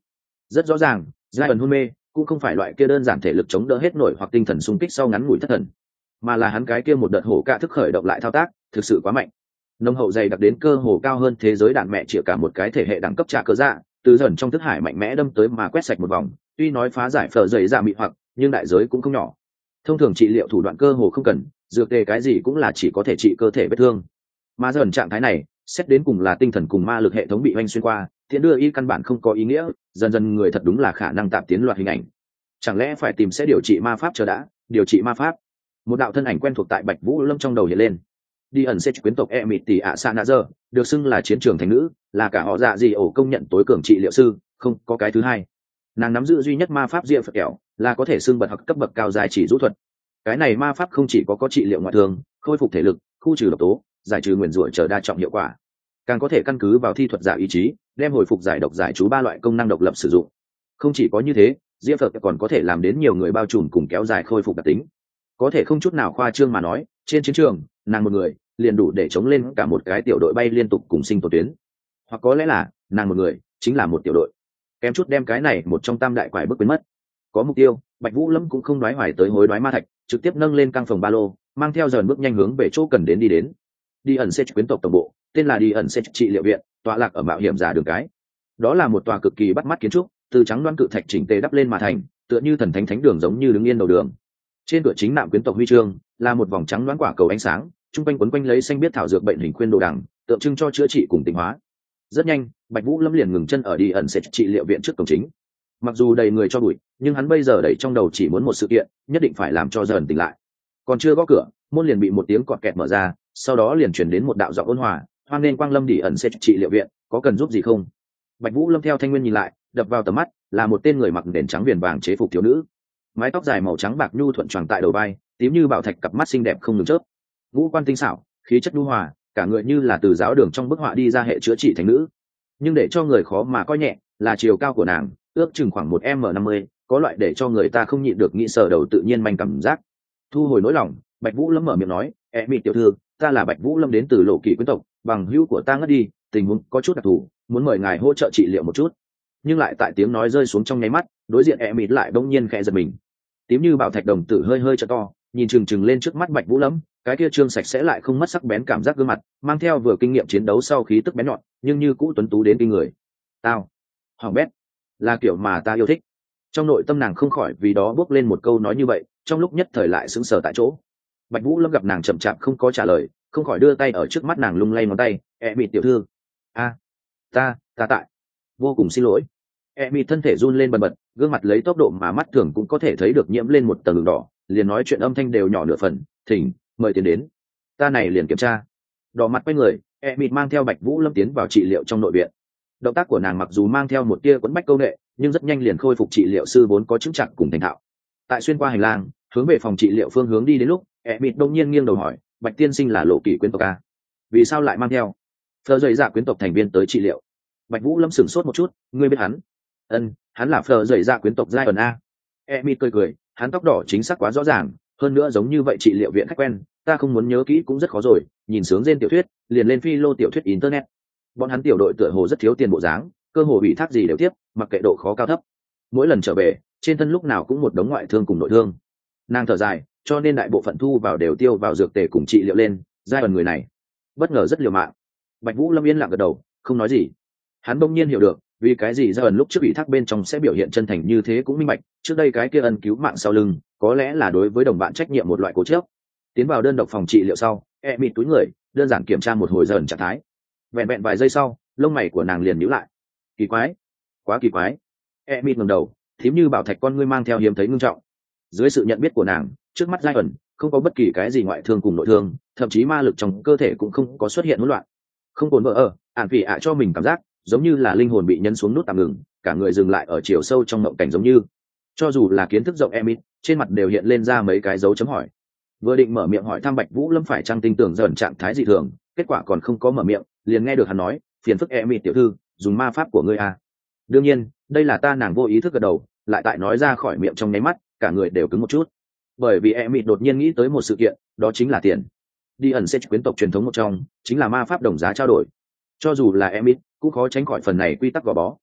Rất rõ ràng, giai ẩn hôn mê cũng không phải loại kia đơn giản thể lực chống đỡ hết nổi hoặc tinh thần sung kích sau ngắn ngủi thất thần, mà là hắn cái kia một đợt hổ cạ thức khởi động lại thao tác thực sự quá mạnh. Nông hậu dày đặc đến cơ hồ cao hơn thế giới đạn mẹ chĩa cả một cái thể hệ đẳng cấp trả cơ dạ, từ dần trong thức hải mạnh mẽ đâm tới mà quét sạch một vòng, tuy nói phá giải phở dày dạ mị hoặc, nhưng đại giới cũng không nhỏ. Thông thường trị liệu thủ đoạn cơ hồ không cần, dược tề cái gì cũng là chỉ có thể trị cơ thể vết thương. Mà dần trạng thái này, xét đến cùng là tinh thần cùng ma lực hệ thống bị oanh xuyên qua, tiến đưa y căn bản không có ý nghĩa, dần dần người thật đúng là khả năng tạm tiến loạt hình ảnh. Chẳng lẽ phải tìm sẽ điều trị ma pháp chờ đã, điều trị ma pháp. Một đạo thân ảnh quen thuộc tại Bạch Vũ Lâm trong đầu hiện lên. Đi ẩn sẽ quyến tộc e mịt tỷ ạ sa nạ giờ, được xưng là chiến trường thành nữ, là cả họ dạ gì ổ công nhận tối cường trị liệu sư, không có cái thứ hai. Nàng nắm giữ duy nhất ma pháp diệp phật kẹo, là có thể xưng bật hoặc cấp bậc cao dài chỉ rũ thuật. Cái này ma pháp không chỉ có có trị liệu ngoại thương, khôi phục thể lực, khu trừ độc tố, giải trừ nguyền rủa chờ đa trọng hiệu quả, càng có thể căn cứ vào thi thuật giả ý chí, đem hồi phục giải độc giải chú ba loại công năng độc lập sử dụng. Không chỉ có như thế, diệp phật còn có thể làm đến nhiều người bao trùm cùng kéo dài khôi phục đặc tính. Có thể không chút nào khoa trương mà nói, trên chiến trường, nàng một người liền đủ để chống lên cả một cái tiểu đội bay liên tục cùng sinh tồn tuyến. Hoặc có lẽ là nàng một người chính là một tiểu đội, kém chút đem cái này một trong tam đại quải bước biến mất. Có mục tiêu, Bạch Vũ Lâm cũng không đoái hoài tới hối đoái ma thạch, trực tiếp nâng lên căng phòng ba lô, mang theo dần bước nhanh hướng về chỗ cần đến đi đến. Đi ẩn sẽ quyến tộc tổng bộ, tên là đi ẩn sẽ trị liệu viện, tọa lạc ở mạo hiểm giả đường cái. Đó là một tòa cực kỳ bắt mắt kiến trúc, từ trắng đoan cự thạch chỉnh tề đắp lên mà thành, tựa như thần thánh thánh đường giống như đứng yên đầu đường. Trên cửa chính nạm quyến tộc huy chương là một vòng trắng đoán quả cầu ánh sáng, trung quanh quấn quanh lấy xanh biết thảo dược bệnh hình khuyên đồ đằng, tượng trưng cho chữa trị cùng tịnh hóa. Rất nhanh, Bạch Vũ Lâm liền ngừng chân ở đi ẩn sẽ trị liệu viện trước cổng chính. Mặc dù đầy người cho bụi, nhưng hắn bây giờ đẩy trong đầu chỉ muốn một sự kiện, nhất định phải làm cho dần tỉnh lại. Còn chưa gõ cửa, môn liền bị một tiếng cọt kẹt mở ra, sau đó liền truyền đến một đạo giọng ôn hòa, hoan nên quang lâm đi ẩn sẽ trị liệu viện, có cần giúp gì không? Bạch Vũ Lâm theo thanh nguyên nhìn lại, đập vào tầm mắt là một tên người mặc nền trắng viền vàng chế phục thiếu nữ, mái tóc dài màu trắng bạc nhu thuận choàng tại đầu vai, tím như bảo thạch, cặp mắt xinh đẹp không ngừng chớp, ngũ quan tinh xảo, khí chất nhu hòa, cả người như là từ giáo đường trong bức họa đi ra hệ chữa trị thành nữ. Nhưng để cho người khó mà coi nhẹ là chiều cao của nàng, ước chừng khoảng một m năm mươi, có loại để cho người ta không nhịn được nghĩ sờ đầu tự nhiên manh cảm giác. Thu hồi nỗi lòng, Bạch Vũ Lâm mở miệng nói, "E mị tiểu thư, ta là Bạch Vũ Lâm đến từ Lộ Kỳ quyến tộc, bằng hữu của ta ngất đi, tình huống có chút đặc thù, muốn mời ngài hỗ trợ trị liệu một chút." Nhưng lại tại tiếng nói rơi xuống trong nháy mắt, đối diện E mị lại bỗng nhiên khẽ giật mình. Tím như bảo thạch đồng tử hơi hơi trợ to, nhìn chừng chừng lên trước mắt Bạch Vũ Lâm, cái kia trương sạch sẽ lại không mất sắc bén cảm giác gương mặt, mang theo vừa kinh nghiệm chiến đấu sau khí tức bén nhọn, nhưng như cũ tuấn tú đến kinh người. "Tao, Hoàng Bét, là kiểu mà ta yêu thích." Trong nội tâm nàng không khỏi vì đó bước lên một câu nói như vậy, trong lúc nhất thời lại sững sờ tại chỗ. Bạch Vũ Lâm gặp nàng chậm chạp không có trả lời, không khỏi đưa tay ở trước mắt nàng lung lay ngón tay, "E mị tiểu thư, a, ta, ta tại, vô cùng xin lỗi." E mị thân thể run lên bần bật, gương mặt lấy tốc độ mà mắt thường cũng có thể thấy được nhiễm lên một tầng đường đỏ, liền nói chuyện âm thanh đều nhỏ nửa phần, "Thỉnh, mời tiến đến." "Ta này liền kiểm tra." Đỏ mặt quay người, E mị mang theo Bạch Vũ Lâm tiến vào trị liệu trong nội viện. Động tác của nàng mặc dù mang theo một tia quấn bách câu nghệ, nhưng rất nhanh liền khôi phục trị liệu sư vốn có chứng chặt cùng thành thạo. Tại xuyên qua hành lang, hướng về phòng trị liệu phương hướng đi đến lúc, E mị đông nhiên nghiêng đầu hỏi, "Bạch tiên sinh là Lộ Kỳ quyến tộc a? Vì sao lại mang theo phờ dậy dạ quyến tộc thành viên tới trị liệu?" Bạch Vũ Lâm sửng sốt một chút, "Ngươi biết hắn?" "Ân, hắn là phờ dậy dạ quyến tộc giai ẩn a." E mị cười cười, hắn tóc đỏ chính xác quá rõ ràng, hơn nữa giống như vậy trị liệu viện khách quen, ta không muốn nhớ kỹ cũng rất khó rồi. Nhìn sướng trên tiểu thuyết, liền lên phi lô tiểu thuyết internet. Bọn hắn tiểu đội tựa hồ rất thiếu tiền bộ dáng, cơ hồ ủy thác gì đều tiếp, mặc kệ độ khó cao thấp. Mỗi lần trở về, trên thân lúc nào cũng một đống ngoại thương cùng nội thương. Nàng thở dài, cho nên đại bộ phận thu vào đều tiêu vào dược tề cùng trị liệu lên. Giai ẩn người này bất ngờ rất liều mạng. Bạch Vũ Lâm yên lặng gật đầu, không nói gì. Hắn bỗng nhiên hiểu được, vì cái gì Giai ẩn lúc trước ủy thác bên trong sẽ biểu hiện chân thành như thế cũng minh bạch. Trước đây cái kia ân cứu mạng sau lưng, có lẽ là đối với đồng bạn trách nhiệm một loại cố chấp. Tiến vào đơn độc phòng trị liệu sau, E mịt túi người, đơn giản kiểm tra một hồi Giai ẩn trạng thái. Vẹn vẹn vài giây sau, lông mày của nàng liền nhíu lại. Kỳ quái, quá kỳ quái. E mịt ngẩng đầu, thím như bảo thạch con ngươi mang theo hiếm thấy ngưng trọng. Dưới sự nhận biết của nàng, trước mắt Giai ẩn không có bất kỳ cái gì ngoại thương cùng nội thương, thậm chí ma lực trong cơ thể cũng không có xuất hiện hỗn loạn. Không cồn vỡ ở, ản phỉ ạ cho mình cảm giác giống như là linh hồn bị nhấn xuống nút tạm ngừng, cả người dừng lại ở chiều sâu trong mộng cảnh, giống như cho dù là kiến thức rộng Emit, trên mặt đều hiện lên ra mấy cái dấu chấm hỏi. Vừa định mở miệng hỏi thăm Bạch Vũ Lâm phải chăng tin tưởng dần trạng thái dị thường, kết quả còn không có mở miệng, liền nghe được hắn nói, "Phiền phức Emit tiểu thư, dùng ma pháp của ngươi à?" Đương nhiên, đây là ta, nàng vô ý thức gật đầu, lại tại nói ra khỏi miệng trong nháy mắt, cả người đều cứng một chút. Bởi vì Emit đột nhiên nghĩ tới một sự kiện, đó chính là tiền. Đi ẩn sẽ quyến tộc truyền thống một trong, chính là ma pháp đồng giá trao đổi. Cho dù là Emit, cũng khó tránh khỏi phần này quy tắc gò bó.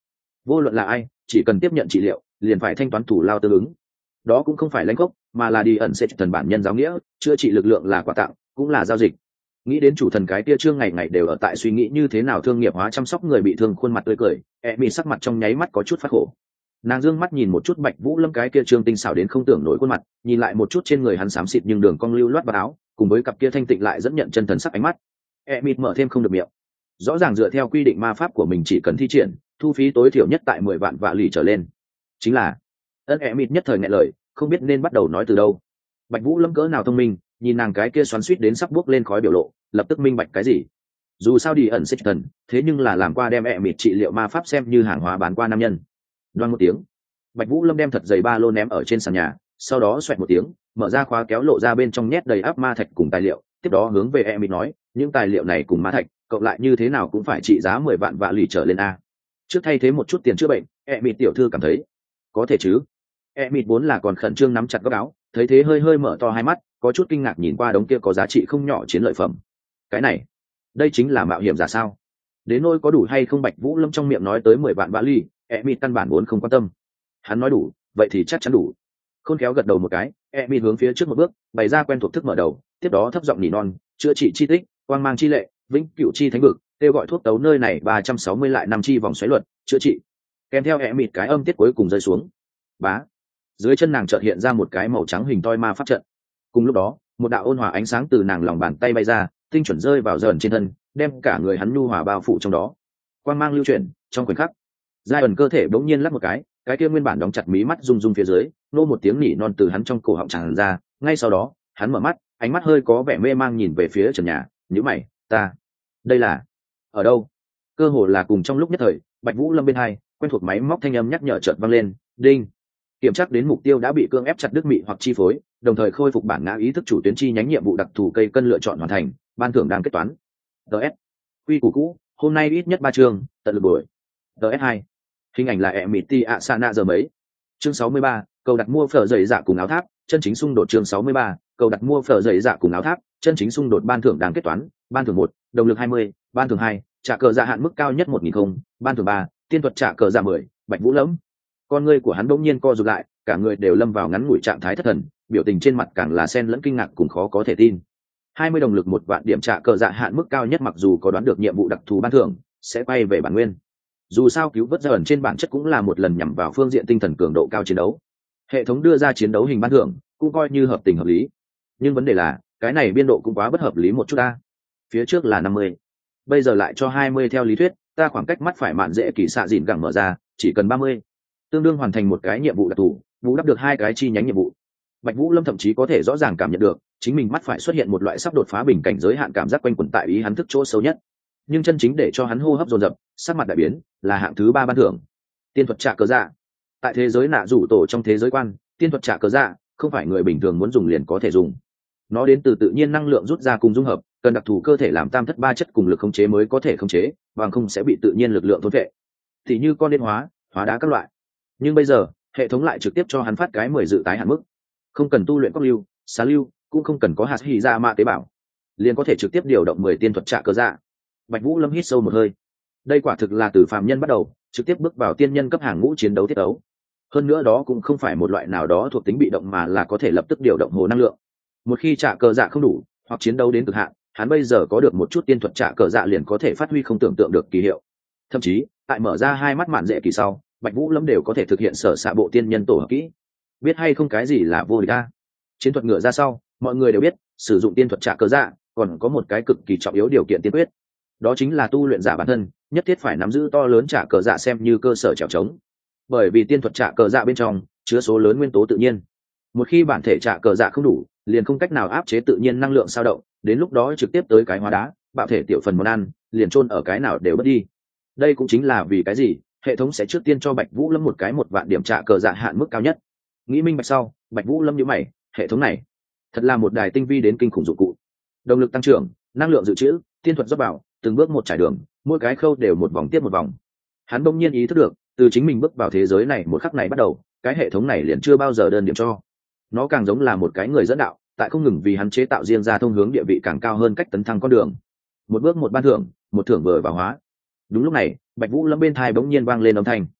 vô luận là ai chỉ cần tiếp nhận trị liệu liền phải thanh toán thủ lao tương ứng. Đó cũng không phải lãnh gốc mà là đi ẩn sẽ thần bản nhân giáo nghĩa, chữa trị lực lượng là quà tặng cũng là giao dịch. Nghĩ đến chủ thần cái tia trương ngày ngày đều ở tại suy nghĩ như thế nào thương nghiệp hóa chăm sóc người bị thương, khuôn mặt tươi cười e mỹ sắc mặt trong nháy mắt có chút phát khổ. Nàng dương mắt nhìn một chút Bạch Vũ Lâm cái kia trương tinh xảo đến không tưởng nổi khuôn mặt, nhìn lại một chút trên người hắn xám xịt nhưng đường cong lưu loát vào áo, cùng với cặp kia thanh tịnh lại dẫn nhận chân thần sắc ánh mắt, e mịt mở thêm không được miệng. Rõ ràng dựa theo quy định ma pháp của mình chỉ cần thi triển thu phí tối thiểu nhất tại mười vạn vạ lì trở lên. Chính là ân e mịt nhất thời nghẹn lời, không biết nên bắt đầu nói từ đâu. Bạch Vũ Lâm cỡ nào thông minh, nhìn nàng cái kia xoắn xuýt đến sắp buốc lên khói biểu lộ, lập tức minh bạch cái gì. Dù sao đi ẩn xích thần thế nhưng là làm qua đem e mịt trị liệu ma pháp xem như hàng hóa bán qua nam nhân. Đoan một tiếng, Bạch Vũ Lâm đem thật dày ba lô ném ở trên sàn nhà, sau đó xoẹt một tiếng mở ra khóa kéo, lộ ra bên trong nhét đầy áp ma thạch cùng tài liệu, tiếp đó hướng về e mịt nói, những tài liệu này cùng ma thạch cộng lại như thế nào cũng phải trị giá mười vạn vạ lì trở lên a. Trước thay thế một chút tiền chữa bệnh, e mịt tiểu thư cảm thấy có thể chứ. E mịt vốn là còn khẩn trương nắm chặt góc áo, thấy thế hơi hơi mở to hai mắt, có chút kinh ngạc nhìn qua đống kia có giá trị không nhỏ chiến lợi phẩm. Cái này, đây chính là mạo hiểm giả sao? Đến nỗi có đủ hay không, Bạch Vũ Lâm trong miệng nói tới mười vạn vạ lì, e mịt căn bản vốn không quan tâm. Hắn nói đủ, vậy thì chắc chắn đủ. Khôn khéo gật đầu một cái, e mịt hướng phía trước một bước, bày ra quen thuộc thức mở đầu, tiếp đó thấp giọng nỉ non, chữa trị chi tích, quang mang chi lệ, vĩnh cửu chi thánh vực, kêu gọi thuốc tấu nơi này ba trăm sáu mươi lại năm chi vòng xoáy luật, chữa trị. Kèm theo e mịt cái âm tiết cuối cùng rơi xuống. Bá. Dưới chân nàng chợt hiện ra một cái màu trắng hình toi ma pháp trận. Cùng lúc đó, một đạo ôn hòa ánh sáng từ nàng lòng bàn tay bay ra, tinh chuẩn rơi vào dần trên thân, đem cả người hắn nhu hòa bao phủ trong đó. Quang mang lưu chuyển, trong khoảnh khắc, giai ẩn cơ thể bỗng nhiên lắc một cái, cái kia nguyên bản đóng chặt mí mắt rung rung phía dưới, nô một tiếng nỉ non từ hắn trong cổ họng tràn ra, ngay sau đó, hắn mở mắt, ánh mắt hơi có vẻ mê mang nhìn về phía trần nhà, nhíu mày, ta, đây là ở đâu? Cơ hồ là cùng trong lúc nhất thời, Bạch Vũ Lâm bên hai, quen thuộc máy móc thanh âm nhắc nhở chợt vang lên, đinh. Kiểm tra đến mục tiêu đã bị cưỡng ép chặt đứt mị hoặc chi phối, đồng thời khôi phục bản ngã ý thức chủ tuyến chi nhánh nhiệm vụ đặc thù cây cân lựa chọn hoàn thành, ban thưởng đang kết toán. ds quy củ cũ, hôm nay ít nhất ba chương, tận lực buổi. ds hai hình ảnh là e mịt ti ạ sana giờ mấy. Chương sáu mươi ba, cầu đặt mua phở dày dạ cùng áo tháp, chân chính xung đột. Chương sáu mươi ba, cầu đặt mua phở dày dạ cùng áo tháp, chân chính xung đột. Ban thưởng đang kết toán, ban thưởng một, động lực hai mươi, ban thưởng hai, trả cờ dạ hạn mức cao nhất một nghìn không, ban thưởng ba, tiên thuật trả cờ dạ mười. Bạch Vũ Lâm, con người của hắn bỗng nhiên co rụt lại, cả người đều lâm vào ngắn ngủi trạng thái thất thần, biểu tình trên mặt càng là xen lẫn kinh ngạc cùng khó có thể tin. hai mươi đồng lực một vạn điểm trả cờ dạ hạn mức cao nhất, mặc dù có đoán được nhiệm vụ đặc thù ban thưởng sẽ quay về bản nguyên, dù sao cứu vớt ra ẩn trên bản chất cũng là một lần nhằm vào phương diện tinh thần cường độ cao chiến đấu, hệ thống đưa ra chiến đấu hình ban thưởng cũng coi như hợp tình hợp lý. Nhưng vấn đề là cái này biên độ cũng quá bất hợp lý một chút ta. Phía trước là năm mươi, bây giờ lại cho hai mươi, theo lý thuyết ta khoảng cách mắt phải mạn dễ kỳ xạ dịn gẳng mở ra chỉ cần ba mươi, tương đương hoàn thành một cái nhiệm vụ đặc thù, bù đắp được hai cái chi nhánh nhiệm vụ. Bạch Vũ Lâm thậm chí có thể rõ ràng cảm nhận được chính mình mắt phải xuất hiện một loại sắp đột phá bình cảnh giới hạn cảm giác quanh quẩn tại ý hắn thức chỗ sâu nhất. Nhưng chân chính để cho hắn hô hấp dồn dập, sắc mặt đại biến, là hạng thứ ba ban thưởng, tiên thuật trả cờ dạ. Tại thế giới nạ rủ tổ, trong thế giới quan, tiên thuật trả cờ dạ không phải người bình thường muốn dùng liền có thể dùng. Nó đến từ tự nhiên năng lượng rút ra cùng dung hợp, cần đặc thù cơ thể làm tam thất ba chất cùng lực khống chế mới có thể khống chế, bằng không sẽ bị tự nhiên lực lượng thôn vệ. Thì như con đen hóa, hóa đá các loại. Nhưng bây giờ, hệ thống lại trực tiếp cho hắn phát cái mười dự tái hạn mức, không cần tu luyện cóc lưu, xá lưu, cũng không cần có hạt hỉ ra mạ tế bào, liền có thể trực tiếp điều động mười tiên thuật trả cờ dạ. Bạch Vũ Lâm hít sâu một hơi. Đây quả thực là từ phàm nhân bắt đầu, trực tiếp bước vào tiên nhân cấp hàng ngũ chiến đấu tiết đấu. Hơn nữa đó cũng không phải một loại nào đó thuộc tính bị động, mà là có thể lập tức điều động hồ năng lượng. Một khi trả cờ dạ không đủ, hoặc chiến đấu đến cực hạn, hắn bây giờ có được một chút tiên thuật trả cờ dạ liền có thể phát huy không tưởng tượng được kỳ hiệu. Thậm chí, tại mở ra hai mắt mạn dễ kỳ sau, Bạch Vũ Lâm đều có thể thực hiện sở xạ bộ tiên nhân tổ hợp kỹ. Biết hay không cái gì là vô địch a? Chiến thuật ngựa ra sau, mọi người đều biết, sử dụng tiên thuật trả cờ dạ còn có một cái cực kỳ trọng yếu điều kiện tiên quyết. Đó chính là tu luyện giả bản thân nhất thiết phải nắm giữ to lớn trả cờ dạ xem như cơ sở trèo trống. Bởi vì tiên thuật trả cờ dạ bên trong chứa số lớn nguyên tố tự nhiên. Một khi bản thể trả cờ dạ không đủ, liền không cách nào áp chế tự nhiên năng lượng sao động, đến lúc đó trực tiếp tới cái hóa đá, bạo thể tiểu phần món ăn, liền chôn ở cái nào đều mất đi. Đây cũng chính là vì cái gì hệ thống sẽ trước tiên cho Bạch Vũ Lâm một cái một vạn điểm trả cờ dạ hạn mức cao nhất. Nghĩ minh bạch sau, Bạch Vũ Lâm nhíu mày, hệ thống này thật là một đài tinh vi đến kinh khủng dụng cụ. Động lực tăng trưởng, năng lượng dự trữ, tiên thuật rót vào, từng bước một trải đường, mỗi cái khâu đều một vòng tiếp một vòng. Hắn bỗng nhiên ý thức được, từ chính mình bước vào thế giới này một khắc này bắt đầu, cái hệ thống này liền chưa bao giờ đơn điểm cho. Nó càng giống là một cái người dẫn đạo, tại không ngừng vì hắn chế tạo riêng ra thông hướng địa vị càng cao hơn cách tấn thăng con đường. Một bước một ban thưởng, một thưởng vừa và hóa. Đúng lúc này, Bạch Vũ Lâm bên tai bỗng nhiên vang lên âm thanh.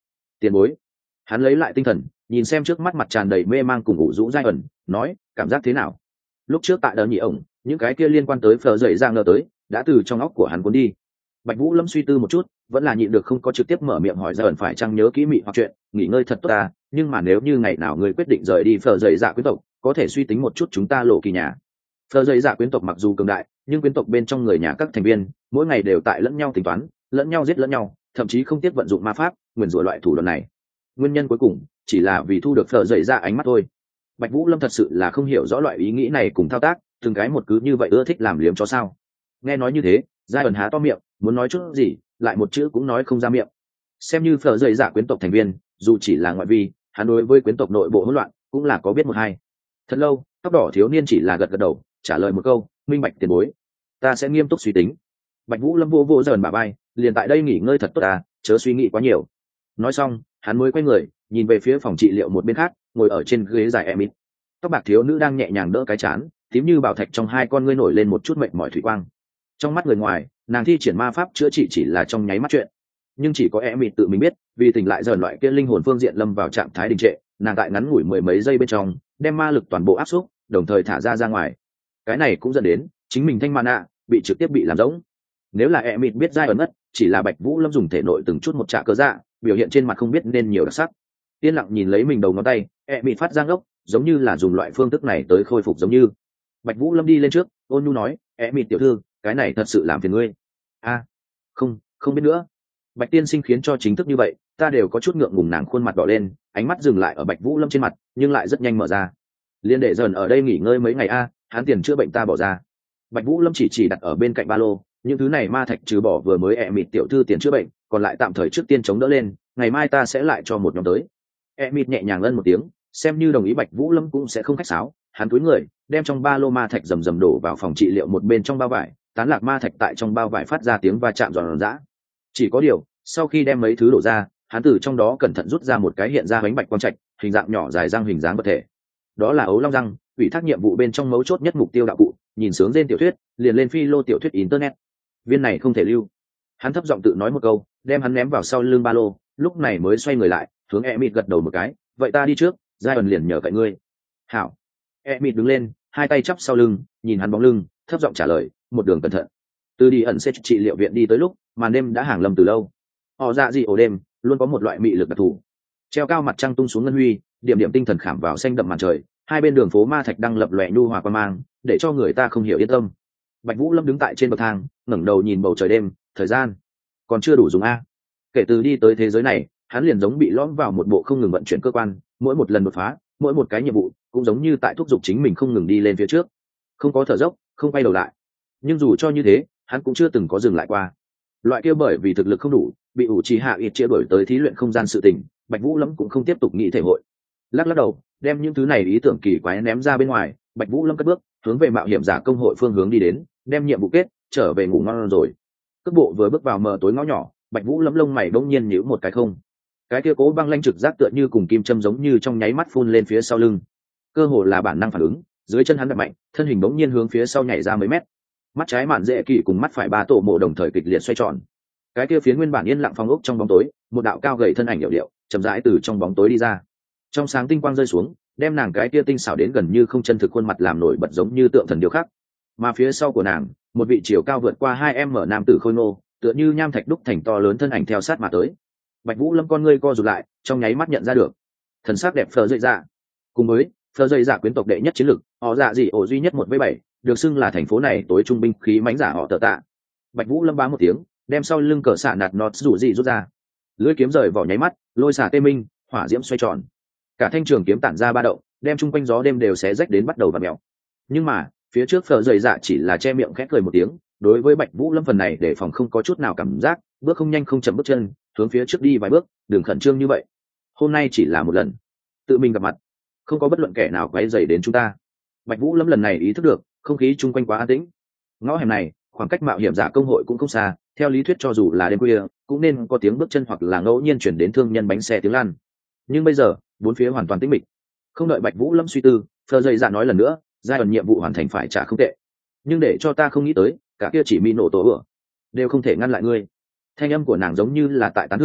tiền bối. Hắn lấy lại tinh thần, nhìn xem trước mắt mặt tràn đầy mê mang cùng ủ rũ giai ẩn, nói cảm giác thế nào. Lúc trước tại đờ nhị ổng, những cái kia liên quan tới phở dậy ra ngờ tới đã từ trong óc của hắn cuốn đi. Bạch Vũ Lâm suy tư một chút, vẫn là nhịn được không có trực tiếp mở miệng hỏi giai ẩn phải chăng nhớ kỹ mị hoặc chuyện nghỉ ngơi thật tốt ta, nhưng mà nếu như ngày nào người quyết định rời đi phở dậy dạ quyến tộc, có thể suy tính một chút chúng ta lộ kỳ nhà. Phở dậy dạ quyến tộc mặc dù cường đại, nhưng quyến tộc bên trong người nhà các thành viên mỗi ngày đều tại lẫn nhau tính toán, lẫn nhau giết lẫn nhau, thậm chí không tiếc vận dụng ma pháp nguyền rủa loại thủ đoạn này. Nguyên nhân cuối cùng chỉ là vì thu được phở dậy ra ánh mắt thôi. Bạch Vũ Lâm thật sự là không hiểu rõ loại ý nghĩ này cùng thao tác, từng cái một cứ như vậy ưa thích làm liếm cho sao. Nghe nói như thế, giai ẩn há to miệng muốn nói chút gì, lại một chữ cũng nói không ra miệng. Xem như phở dậy giả quyến tộc thành viên, dù chỉ là ngoại vi, hắn đối với quyến tộc nội bộ hỗn loạn cũng là có biết một hai. Thật lâu, tóc đỏ thiếu niên chỉ là gật gật đầu, trả lời một câu minh bạch tiền bối, ta sẽ nghiêm túc suy tính. Bạch Vũ Lâm vô vô dần bà bay, liền tại đây nghỉ ngơi thật tốt à, chớ suy nghĩ quá nhiều. Nói xong, hắn mới quay người nhìn về phía phòng trị liệu một bên khác, ngồi ở trên ghế dài Emit. Tóc bạc thiếu nữ đang nhẹ nhàng đỡ cái chán, tím như bảo thạch trong hai con ngươi nổi lên một chút mệt mỏi thủy quang. Trong mắt người ngoài, nàng thi triển ma pháp chữa trị chỉ là trong nháy mắt chuyện, nhưng chỉ có Emit tự mình biết, vì tỉnh lại dần loại kia linh hồn phương diện lâm vào trạng thái đình trệ, nàng tại ngắn ngủi mười mấy giây bên trong đem ma lực toàn bộ áp suất, đồng thời thả ra ra ngoài. Cái này cũng dẫn đến chính mình thanh mana bị trực tiếp bị làm rỗng. Nếu là Emit biết giai ẩn mất, chỉ là Bạch Vũ Lâm dùng thể nội từng chút một trạ cơ dạ, biểu hiện trên mặt không biết nên nhiều đặc sắc. Yên lặng nhìn lấy mình đầu ngón tay, Emit phát ra ngốc, giống như là dùng loại phương thức này tới khôi phục giống như. Bạch Vũ Lâm đi lên trước, ôn nhu nói, Emit tiểu thư, cái này thật sự làm phiền ngươi. A, à, không, không biết nữa. Bạch tiên sinh khiến cho chính thức như vậy, ta đều có chút ngượng ngùng. Nàng khuôn mặt đỏ lên, ánh mắt dừng lại ở Bạch Vũ Lâm trên mặt, nhưng lại rất nhanh mở ra. Liên đệ dần ở đây nghỉ ngơi mấy ngày a, à, hắn tiền chữa bệnh ta bỏ ra. Bạch Vũ Lâm chỉ chỉ đặt ở bên cạnh ba lô, những thứ này ma thạch trừ bỏ vừa mới Emit tiểu thư tiền chữa bệnh, còn lại tạm thời trước tiên chống đỡ lên, ngày mai ta sẽ lại cho một nhóm tới. Emit nhẹ nhàng ân một tiếng, xem như đồng ý. Bạch Vũ Lâm cũng sẽ không khách sáo, hắn cúi người đem trong ba lô ma thạch rầm rầm đổ vào phòng trị liệu một bên trong bao vải, tán lạc ma thạch tại trong bao vải phát ra tiếng va chạm giòn giã. Chỉ có điều, sau khi đem mấy thứ đổ ra, hắn từ trong đó cẩn thận rút ra một cái hiện ra bánh bạch quang trạch, hình dạng nhỏ dài răng hình dáng vật thể. Đó là ấu long răng, ủy thác nhiệm vụ bên trong mấu chốt nhất mục tiêu đạo cụ, nhìn sướng trên tiểu thuyết, liền lên phi lô tiểu thuyết internet. Viên này không thể lưu. Hắn thấp giọng tự nói một câu, đem hắn ném vào sau lưng ba lô, lúc này mới xoay người lại, hướng Emit gật đầu một cái, vậy ta đi trước, giai ẩn liền nhờ cậy ngươi. Hảo. Emit đứng lên, hai tay chắp sau lưng, nhìn hắn bóng lưng, thấp giọng trả lời, một đường cẩn thận. Từ đi ẩn sẽ trị liệu viện đi tới lúc, màn đêm đã hàng lâm từ lâu. Họ dạ gì ổ đêm, luôn có một loại mị lực đặc thù. Treo cao mặt trăng tung xuống ngân huy, điểm điểm tinh thần khảm vào xanh đậm màn trời, hai bên đường phố ma thạch đang lập lòe nhu hòa quan mang, để cho người ta không hiểu yên tâm. Bạch Vũ Lâm đứng tại trên bậc thang, ngẩng đầu nhìn bầu trời đêm, thời gian còn chưa đủ dùng a. Kể từ đi tới thế giới này, hắn liền giống bị lõm vào một bộ không ngừng vận chuyển cơ quan, mỗi một lần đột phá, mỗi một cái nhiệm vụ cũng giống như tại thúc giục chính mình không ngừng đi lên phía trước, không có thở dốc, không quay đầu lại. Nhưng dù cho như thế, hắn cũng chưa từng có dừng lại qua. Loại kia bởi vì thực lực không đủ, bị ủ trì hạ ít chia đổi tới thí luyện không gian sự tình, Bạch Vũ Lâm cũng không tiếp tục nghĩ thể hội. Lắc lắc đầu, đem những thứ này ý tưởng kỳ quái ném ra bên ngoài, Bạch Vũ Lâm cất bước hướng về mạo hiểm giả công hội phương hướng đi đến, đem nhiệm vụ kết, trở về ngủ ngon rồi. Cước bộ vừa bước vào mờ tối ngõ nhỏ, Bạch Vũ Lâm lông mày bỗng nhiên nhíu một cái không. Cái kia cố băng lanh trực giác tựa như cùng kim châm giống như trong nháy mắt phun lên phía sau lưng. Cơ hồ là bản năng phản ứng, dưới chân hắn đập mạnh, thân hình bỗng nhiên hướng phía sau nhảy ra mấy mét. Mắt trái mạn dễ kỳ cùng mắt phải ba tổ mộ đồng thời kịch liệt xoay tròn. Cái kia phiến nguyên bản yên lặng phong ốc trong bóng tối, một đạo cao gầy thân ảnh điệu điệu, chậm rãi từ trong bóng tối đi ra. Trong sáng tinh quang rơi xuống, đem nàng cái kia tinh xảo đến gần như không chân thực khuôn mặt làm nổi bật giống như tượng thần điêu khắc. Mà phía sau của nàng, một vị chiều cao vượt qua hai em mở nam tử khôi ngô, tựa như nham thạch đúc thành to lớn thân ảnh theo sát mà tới. Bạch Vũ Lâm con ngươi co rụt lại, trong nháy mắt nhận ra được thần sắc đẹp phờ dậy dạ, cùng với phờ dậy dạ quyến tộc đệ nhất chiến lực, họ dạ gì ổ duy nhất một với bảy, được xưng là thành phố này tối trung binh khí mãnh giả họ tờ tạ. Bạch Vũ Lâm bá một tiếng, đem sau lưng cờ xạ nạt nọt rủ gì rút ra, lưỡi kiếm rời vỏ nháy mắt, lôi xả tê minh, hỏa diễm xoay tròn, cả thanh trường kiếm tản ra ba động, đem chung quanh gió đêm đều xé rách đến bắt đầu vặn mèo. Nhưng mà phía trước phờ dậy dạ chỉ là che miệng khẽ cười một tiếng, đối với Bạch Vũ Lâm phần này để phòng không có chút nào cảm giác, bước không nhanh không chậm bước chân hướng phía trước đi vài bước, đừng khẩn trương như vậy, hôm nay chỉ là một lần tự mình gặp mặt, không có bất luận kẻ nào quấy rầy đến chúng ta. Bạch Vũ Lâm lần này ý thức được không khí chung quanh quá an tĩnh, ngõ hẻm này khoảng cách mạo hiểm giả công hội cũng không xa, theo lý thuyết cho dù là đêm khuya cũng nên có tiếng bước chân hoặc là ngẫu nhiên chuyển đến thương nhân bánh xe tiếng lan, nhưng bây giờ bốn phía hoàn toàn tĩnh mịch. Không đợi Bạch Vũ Lâm suy tư, phờ dậy dạ nói lần nữa, giai đoạn nhiệm vụ hoàn thành phải trả không tệ, nhưng để cho ta không nghĩ tới cả kia chỉ mỹ nổ tổ ửa đều không thể ngăn lại ngươi. Thanh âm của nàng giống như là tại tán thưởng,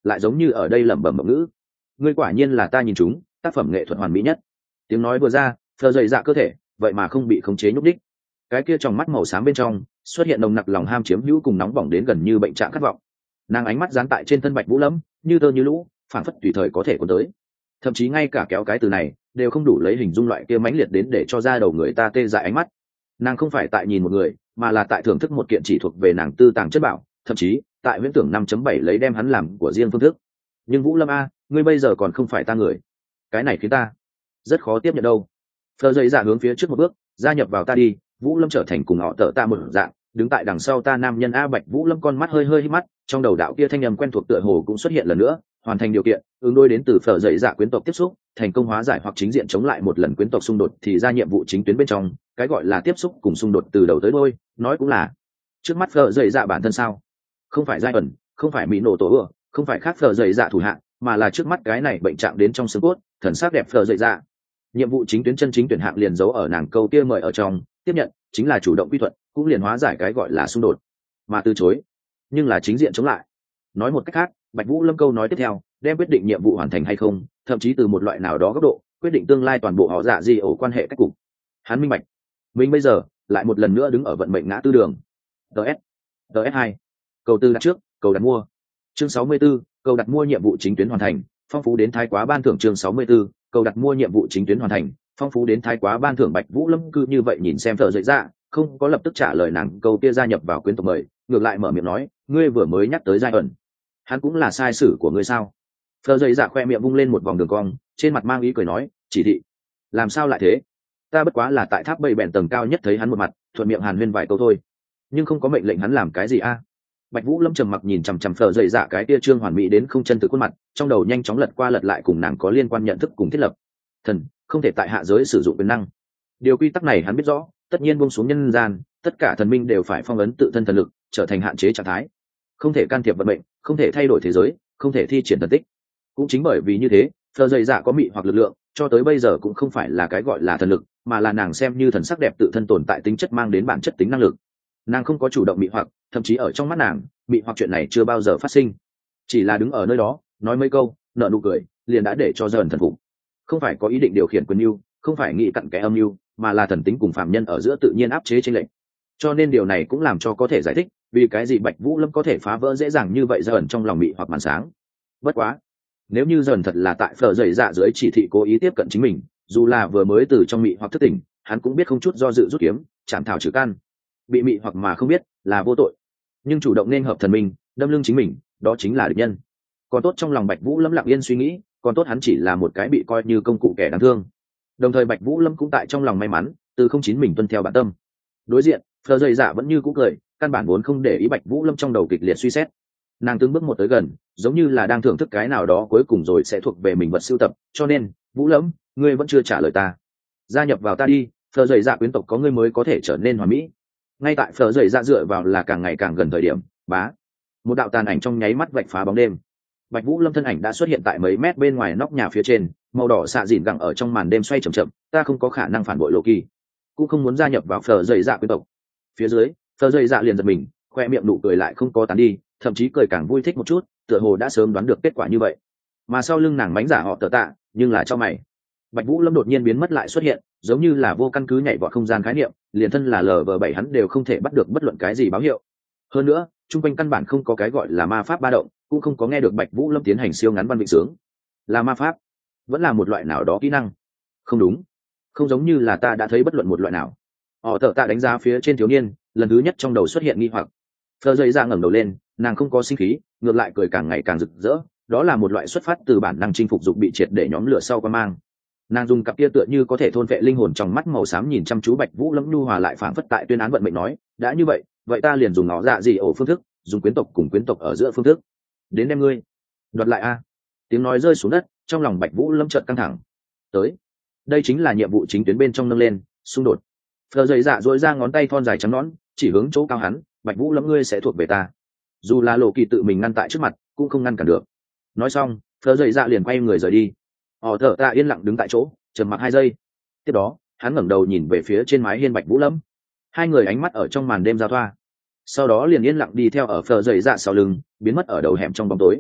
lại giống như ở đây lẩm bẩm mộng ngữ. Ngươi quả nhiên là ta nhìn chúng tác phẩm nghệ thuật hoàn mỹ nhất. Tiếng nói vừa ra, phờ dày dạ cơ thể vậy mà không bị khống chế nhúc đích. Cái kia trong mắt màu xám bên trong xuất hiện nồng nặc lòng ham chiếm hữu cùng nóng bỏng đến gần như bệnh trạng khát vọng. Nàng ánh mắt dán tại trên thân Bạch Vũ Lâm, như tơ như lũ, phản phất tùy thời có thể cuốn tới. Thậm chí ngay cả kéo cái từ này đều không đủ lấy hình dung loại kia mãnh liệt đến để cho ra đầu người ta tê dại ánh mắt. Nàng không phải tại nhìn một người, mà là tại thưởng thức một kiện chỉ thuộc về nàng tư tàng chất bảo, thậm chí tại huyễn tưởng năm chấm bảy lấy đem hắn làm của riêng phương thức. Nhưng Vũ Lâm a, ngươi bây giờ còn không phải ta người, cái này khiến ta rất khó tiếp nhận đâu. Phờ dậy dạ hướng phía trước một bước, gia nhập vào ta đi. Vũ Lâm trở thành cùng họ tợ ta một dạng, đứng tại đằng sau ta nam nhân a. Bạch Vũ Lâm con mắt hơi hơi hít mắt, trong đầu đạo kia thanh âm quen thuộc tựa hồ cũng xuất hiện lần nữa. Hoàn thành điều kiện, ứng đối đến từ phở dậy dạ quyến tộc tiếp xúc, thành công hóa giải hoặc chính diện chống lại một lần quyến tộc xung đột thì ra nhiệm vụ chính tuyến bên trong. Cái gọi là tiếp xúc cùng xung đột từ đầu tới đôi, nói cũng là trước mắt phở dậy dạ bản thân sao, không phải giai ẩn, không phải mỹ nổ tổ ửa, không phải khác phở dậy dạ thủ hạng, mà là trước mắt cái này bệnh trạng đến trong xương cốt, thần sắc đẹp phở dậy dạ. Nhiệm vụ chính tuyến chân chính tuyển hạng liền giấu ở nàng câu kia mời ở trong, tiếp nhận chính là chủ động quy thuận, cũng liền hóa giải cái gọi là xung đột, mà từ chối nhưng là chính diện chống lại. Nói một cách khác, Bạch Vũ Lâm câu nói tiếp theo đem quyết định nhiệm vụ hoàn thành hay không, thậm chí từ một loại nào đó góc độ quyết định tương lai toàn bộ họ dạ gì ổ quan hệ cách cục. Hắn minh bạch mình bây giờ lại một lần nữa đứng ở vận mệnh ngã tư đường. ts ts hai cầu tư đặt trước, cầu đặt mua. Chương sáu mươi 64, cầu đặt mua nhiệm vụ chính tuyến hoàn thành, phong phú đến thái quá ban thưởng. Chương sáu mươi 64, cầu đặt mua nhiệm vụ chính tuyến hoàn thành, phong phú đến thái quá ban thưởng. Bạch Vũ Lâm cứ như vậy nhìn xem thợ dậy ra, không có lập tức trả lời nàng câu kia gia nhập vào quyến tộc mời, ngược lại mở miệng nói, ngươi vừa mới nhắc tới giai ẩn, hắn cũng là sai sử của ngươi sao? Thợ dậy dạ khoe miệng vung lên một vòng đường cong, trên mặt mang ý cười nói, chỉ thị. Làm sao lại thế? Ta bất quá là tại tháp bầy bèn tầng cao nhất thấy hắn một mặt, thuận miệng hàn huyên vài câu thôi, nhưng không có mệnh lệnh hắn làm cái gì a. Bạch Vũ Lâm trầm mặc nhìn chằm chằm phở dậy dạ cái tia trương hoàn mỹ đến không chân từ khuôn mặt, trong đầu nhanh chóng lật qua lật lại cùng nàng có liên quan nhận thức cùng thiết lập. Thần không thể tại hạ giới sử dụng quyền năng, điều quy tắc này hắn biết rõ, tất nhiên buông xuống nhân gian, tất cả thần minh đều phải phong ấn tự thân thần lực, trở thành hạn chế trạng thái, không thể can thiệp vận mệnh, không thể thay đổi thế giới, không thể thi triển thần tích. Cũng chính bởi vì như thế, phở dậy dạ có mị hoặc lực lượng, cho tới bây giờ cũng không phải là cái gọi là thần lực, mà là nàng xem như thần sắc đẹp tự thân tồn tại tính chất mang đến bản chất tính năng lực. Nàng không có chủ động mị hoặc, thậm chí ở trong mắt nàng mị hoặc chuyện này chưa bao giờ phát sinh, chỉ là đứng ở nơi đó nói mấy câu nợ nụ cười liền đã để cho dần thần phục. Không phải có ý định điều khiển quyền mưu, không phải nghĩ cặn kẽ âm mưu, mà là thần tính cùng phạm nhân ở giữa tự nhiên áp chế trên lệnh. Cho nên điều này cũng làm cho có thể giải thích vì cái gì Bạch Vũ Lâm có thể phá vỡ dễ dàng như vậy dần trong lòng mị hoặc màn sáng. Bất quá nếu như dần thật là tại phở dậy dạ dưới chỉ thị cố ý tiếp cận chính mình, dù là vừa mới từ trong mị hoặc thức tỉnh, hắn cũng biết không chút do dự rút kiếm chạm thảo trừ căn. Bị mị hoặc mà không biết là vô tội, nhưng chủ động nên hợp thần minh đâm lưng chính mình, đó chính là địch nhân. Còn tốt trong lòng Bạch Vũ Lâm lặng yên suy nghĩ, còn tốt hắn chỉ là một cái bị coi như công cụ kẻ đáng thương. Đồng thời Bạch Vũ Lâm cũng tại trong lòng may mắn từ không chín mình tuân theo bản tâm. Đối diện phờ dậy dạ vẫn như cũ cười, căn bản vốn không để ý Bạch Vũ Lâm trong đầu kịch liệt suy xét. Nàng từng bước một tới gần, giống như là đang thưởng thức cái nào đó cuối cùng rồi sẽ thuộc về mình vật sưu tập. Cho nên Vũ Lâm, ngươi vẫn chưa trả lời ta, gia nhập vào ta đi. Phờ dậy dạ quyến tộc có ngươi mới có thể trở nên hoàn mỹ. Ngay tại phở dậy dạ dựa vào là càng ngày càng gần thời điểm, bá một đạo tàn ảnh trong nháy mắt vạch phá bóng đêm. Bạch Vũ Lâm thân ảnh đã xuất hiện tại mấy mét bên ngoài nóc nhà phía trên, màu đỏ xạ dịn gẳng ở trong màn đêm xoay chậm chậm. Ta không có khả năng phản bội Lộ Kỳ, cũng không muốn gia nhập vào phở dậy dạ quyến tộc. Phía dưới phở dậy dạ liền giật mình, khoe miệng nụ cười lại không có tán đi, thậm chí cười càng vui thích một chút, tựa hồ đã sớm đoán được kết quả như vậy. Mà sau lưng nàng mánh giả họ tờ tạ, nhưng là cho mày. Bạch Vũ Lâm đột nhiên biến mất lại xuất hiện, giống như là vô căn cứ nhảy vào không gian khái niệm, liền thân là lờ vờ bảy hắn đều không thể bắt được bất luận cái gì báo hiệu. Hơn nữa chung quanh căn bản không có cái gọi là ma pháp ba động, cũng không có nghe được Bạch Vũ Lâm tiến hành siêu ngắn văn vịnh sướng. Là ma pháp, vẫn là một loại nào đó kỹ năng? Không đúng, không giống như là ta đã thấy bất luận một loại nào. Họ tờ tạ đánh giá phía trên thiếu niên, lần thứ nhất trong đầu xuất hiện nghi hoặc. Phờ dậy ra ngẩng đầu lên, nàng không có sinh khí, ngược lại cười càng ngày càng rực rỡ. Đó là một loại xuất phát từ bản năng chinh phục dục bị triệt để nhóm lửa sau qua mang. Nàng dùng cặp kia tựa như có thể thôn vệ linh hồn trong mắt màu xám nhìn chăm chú Bạch Vũ Lâm, nhu hòa lại phảng phất tại tuyên án vận mệnh nói, đã như vậy vậy ta liền dùng nó dạ gì ổ phương thức, dùng quyến tộc cùng quyến tộc ở giữa phương thức đến đem ngươi đoạt lại a. Tiếng nói rơi xuống đất, trong lòng Bạch Vũ Lâm chợt căng thẳng. Tới, đây chính là nhiệm vụ chính tuyến bên trong nâng lên xung đột. Phờ dậy dạ dỗi ra ngón tay thon dài trắng nõn chỉ hướng chỗ cao hắn, Bạch Vũ Lâm, ngươi sẽ thuộc về ta, dù là Lộ Kỳ tự mình ngăn tại trước mặt cũng không ngăn cản được. Nói xong Phờ dậy dạ liền quay người rời đi. Họ thở tạ yên lặng đứng tại chỗ trầm mặc hai giây, tiếp đó hắn ngẩng đầu nhìn về phía trên mái hiên Bạch Vũ Lâm. Hai người ánh mắt ở trong màn đêm giao thoa, sau đó liền yên lặng đi theo ở phờ dậy dạ sau lưng, biến mất ở đầu hẻm trong bóng tối.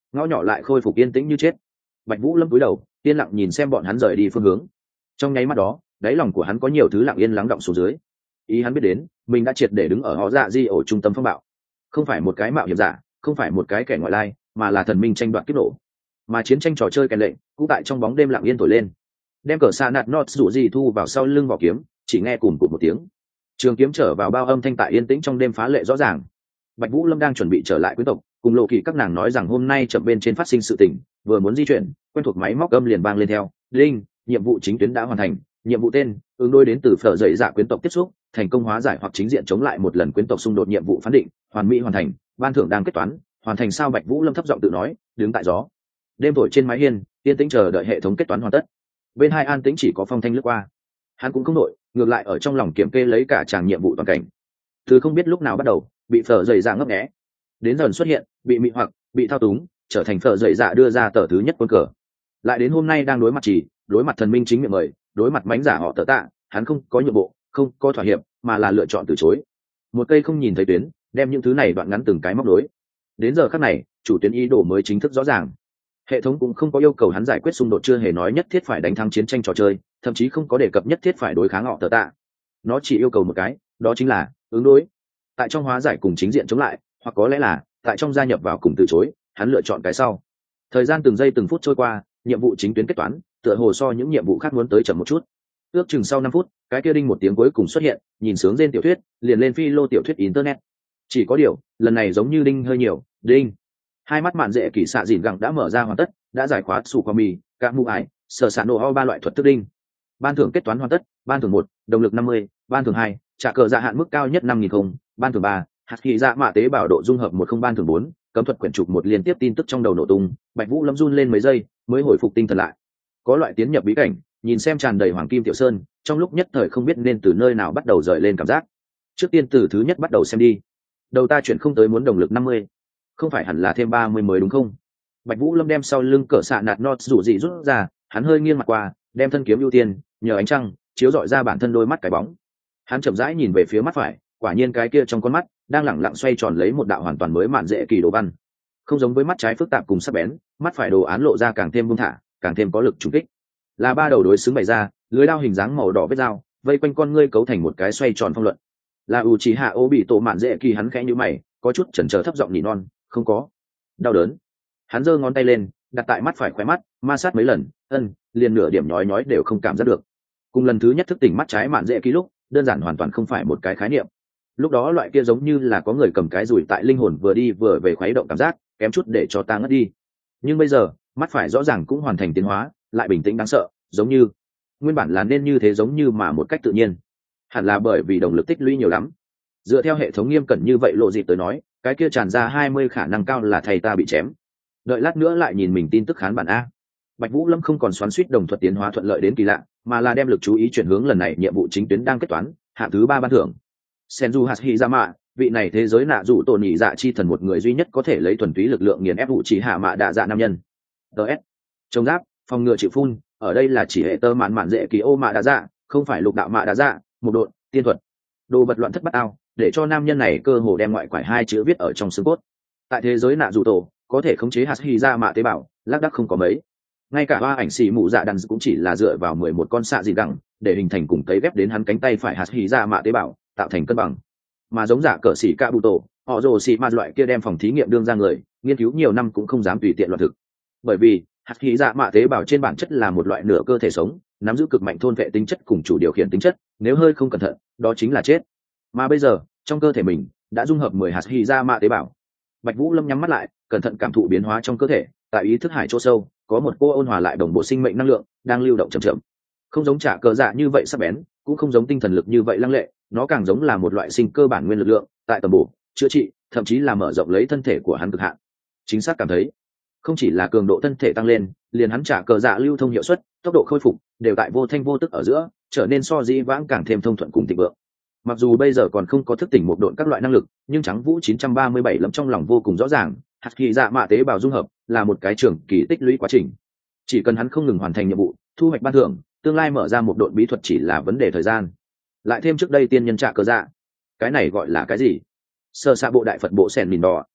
ngõ nhỏ lại khôi phục yên tĩnh như chết. Bạch Vũ Lâm cúi đầu yên lặng nhìn xem bọn hắn rời đi phương hướng. Trong nháy mắt đó đáy lòng của hắn có nhiều thứ lặng yên lắng động xuống dưới. Ý hắn biết đến mình đã triệt để đứng ở họ dạ di ổ trung tâm phong bạo, không phải một cái mạo hiểm giả, không phải một cái kẻ ngoại lai, mà là thần minh tranh đoạt kích nổ. Mà chiến tranh trò chơi kèn lệnh cũng tại trong bóng đêm lặng yên thổi lên, đem cờ xa nạt nọt rủ gì thu vào sau lưng vỏ kiếm, chỉ nghe cùng cụt một tiếng, trường kiếm trở vào bao âm thanh tại yên tĩnh trong đêm phá lệ rõ ràng. Bạch Vũ Lâm đang chuẩn bị trở lại quyến tộc, cùng Lộ Kỳ các nàng nói rằng hôm nay chậm bên trên phát sinh sự tình, vừa muốn di chuyển, quen thuộc máy móc âm liền vang lên theo, "Linh, nhiệm vụ chính tuyến đã hoàn thành, nhiệm vụ tên, ứng đối đến từ phở dậy dạ quyến tộc tiếp xúc, thành công hóa giải hoặc chính diện chống lại một lần quyến tộc xung đột nhiệm vụ phán định, hoàn mỹ hoàn thành, ban thưởng đang kết toán, hoàn thành." Sao? Bạch Vũ Lâm thấp giọng tự nói, đứng tại gió đêm thổi trên mái hiên, yên tĩnh chờ đợi hệ thống kết toán hoàn tất. Bên hai an tĩnh chỉ có phong thanh lướt qua, hắn cũng không nổi, ngược lại ở trong lòng kiểm kê lấy cả tràng nhiệm vụ toàn cảnh. Từ không biết lúc nào bắt đầu bị phở dậy dạ ngấp nghé, đến dần xuất hiện, bị mị hoặc, bị thao túng, trở thành phở dậy dạ đưa ra tờ thứ nhất quân cờ, lại đến hôm nay đang đối mặt chỉ đối mặt thần minh chính miệng mời, đối mặt mánh giả họ tờ tạ, hắn không có nhượng bộ, không có thỏa hiệp, mà là lựa chọn từ chối. Một cây không nhìn thấy tuyến, đem những thứ này đoạn ngắn từng cái móc đối. Đến giờ khắc này chủ tuyến ý đồ mới chính thức rõ ràng. Hệ thống cũng không có yêu cầu hắn giải quyết xung đột, chưa hề nói nhất thiết phải đánh thắng chiến tranh trò chơi, thậm chí không có đề cập nhất thiết phải đối kháng họ tờ tạ. Nó chỉ yêu cầu một cái, đó chính là ứng đối. Tại trong hóa giải cùng chính diện chống lại, hoặc có lẽ là tại trong gia nhập vào cùng từ chối, hắn lựa chọn cái sau. Thời gian từng giây từng phút trôi qua, nhiệm vụ chính tuyến kết toán, tựa hồ so những nhiệm vụ khác muốn tới chậm một chút. Ước chừng sau năm phút, cái kia đinh một tiếng cuối cùng xuất hiện, nhìn sướng trên tiểu thuyết, liền lên phi lô tiểu thuyết internet. Chỉ có điều, lần này giống như đinh hơi nhiều, đinh. Hai mắt mạn dễ kỳ xạ dìn gẳng đã mở ra hoàn tất, đã giải khóa sủ qua mì, các mũ ải, sở sản nổ ho ba loại thuật thức đinh. Ban thưởng kết toán hoàn tất, ban thưởng một, động lực năm mươi, ban thưởng hai, trả cờ dạ hạn mức cao nhất năm nghìn không, ban thưởng ba, hạt khí dạ mạ tế bào độ dung hợp một không, ban thưởng bốn, cấm thuật quyển trục một. Liên tiếp tin tức trong đầu nổ tung, Bạch Vũ Lâm run lên mấy giây, mới hồi phục tinh thần lại. Có loại tiến nhập bí cảnh, nhìn xem tràn đầy hoàng kim tiểu sơn, trong lúc nhất thời không biết nên từ nơi nào bắt đầu rời lên cảm giác. Trước tiên từ thứ nhất bắt đầu xem đi. Đầu ta chuyển không tới muốn động lực năm mươi, không phải hẳn là thêm ba mươi mới đúng không? Bạch Vũ Lâm đem sau lưng cỡ xạ nạt nọt rủ gì rút ra, hắn hơi nghiêng mặt qua, đem thân kiếm ưu tiên, nhờ ánh trăng chiếu rọi ra bản thân đôi mắt cái bóng. Hắn chậm rãi nhìn về phía mắt phải, quả nhiên cái kia trong con mắt đang lẳng lặng xoay tròn lấy một đạo hoàn toàn mới mạn dễ kỳ đồ văn. Không giống với mắt trái phức tạp cùng sắc bén, mắt phải đồ án lộ ra càng thêm buông thả, càng thêm có lực trùng kích. Là ba đầu đối xứng bày ra, lưới đao hình dáng màu đỏ vết dao, vây quanh con ngươi cấu thành một cái xoay tròn phong luận. Là Uchiha Obito mạn dễ kỳ, hắn khẽ nhíu mày, có chút chần chờ thấp giọng nỉ non, không có đau đớn. Hắn giơ ngón tay lên, đặt tại mắt phải khóe mắt, ma sát mấy lần, ân, liền nửa điểm nhói nhói đều không cảm giác được. Cùng lần thứ nhất thức tỉnh mắt trái mạn dễ kỳ lúc, đơn giản hoàn toàn không phải một cái khái niệm. Lúc đó loại kia giống như là có người cầm cái dùi tại linh hồn vừa đi vừa về khuấy động cảm giác, kém chút để cho ta ngất đi. Nhưng bây giờ, mắt phải rõ ràng cũng hoàn thành tiến hóa, lại bình tĩnh đáng sợ, giống như nguyên bản là nên như thế, giống như mà một cách tự nhiên. Hẳn là bởi vì động lực tích lũy nhiều lắm. Dựa theo hệ thống nghiêm cẩn như vậy lộ dịp tới nói, cái kia tràn ra hai mươi khả năng cao là thầy ta bị chém. Đợi lát nữa lại nhìn mình tin tức khán bản a. Bạch Vũ Lâm không còn xoắn xuýt đồng thuật tiến hóa thuận lợi đến kỳ lạ, mà là đem lực chú ý chuyển hướng lần này nhiệm vụ chính tuyến đang kết toán, hạng thứ ba ban thưởng. Senju Hashirama, vị này thế giới nạ dụ tổn nhị dạ chi thần, một người duy nhất có thể lấy thuần túy lực lượng nghiền ép vụ chỉ hạ mạ đạ dạ nam nhân. ts Trông giáp, phòng ngừa chịu phun, ở đây là chỉ hệ tơ mạn mạn dễ kỳ ô mạ đạ dạ, không phải lục đạo mạ đạ dạ, một độn, tiên thuật. Đồ vật loạn thất bát ao, để cho nam nhân này cơ hồ đem ngoại quải hai chữ viết ở trong xương cốt. Tại thế giới nạ dụ tổ, có thể khống chế Hashirama tế bào, lác đác không có mấy. Ngay cả hoa ảnh xì mụ dạ đàn cũng chỉ là dựa vào mười một con xạ dị gẳng để hình thành cùng cấy ghép đến hắn cánh tay phải Hashirama tế bào, tạo thành cân bằng. Mà giống giả cỡ xỉ ca bụ tổ, họ rồ xỉ ma loại kia đem phòng thí nghiệm đương ra người, nghiên cứu nhiều năm cũng không dám tùy tiện loạn thực. Bởi vì Hashirama tế bào trên bản chất là một loại nửa cơ thể sống, nắm giữ cực mạnh thôn vệ tính chất cùng chủ điều khiển tính chất, nếu hơi không cẩn thận, đó chính là chết. Mà bây giờ, trong cơ thể mình đã dung hợp mười Hashirama tế bào. Bạch Vũ Lâm nhắm mắt lại, cẩn thận cảm thụ biến hóa trong cơ thể, tại ý thức hải chỗ sâu, có một cô ôn hòa lại đồng bộ sinh mệnh năng lượng đang lưu động chậm chậm. Không giống trả cờ dạ như vậy sắc bén, cũng không giống tinh thần lực như vậy lăng lệ, nó càng giống là một loại sinh cơ bản nguyên lực lượng, tại tầm bổ, chữa trị, thậm chí là mở rộng lấy thân thể của hắn cực hạn. Chính xác cảm thấy, không chỉ là cường độ thân thể tăng lên, liền hắn trả cờ dạ lưu thông hiệu suất, tốc độ khôi phục đều tại vô thanh vô tức ở giữa trở nên so dĩ vãng càng thêm thông thuận cùng thịnh vượng. Mặc dù bây giờ còn không có thức tỉnh một độn các loại năng lực, nhưng Trắng Vũ chín trăm ba mươi bảy lẫm trong lòng vô cùng rõ ràng, hạt kỳ dạ mạ tế bào dung hợp là một cái trường kỳ tích lũy quá trình. Chỉ cần hắn không ngừng hoàn thành nhiệm vụ, thu hoạch ban thưởng, tương lai mở ra một độn bí thuật chỉ là vấn đề thời gian. Lại thêm trước đây tiên nhân trạ cờ dạ, cái này gọi là cái gì? Sơ xạ bộ đại Phật bộ sèn mìn đỏ.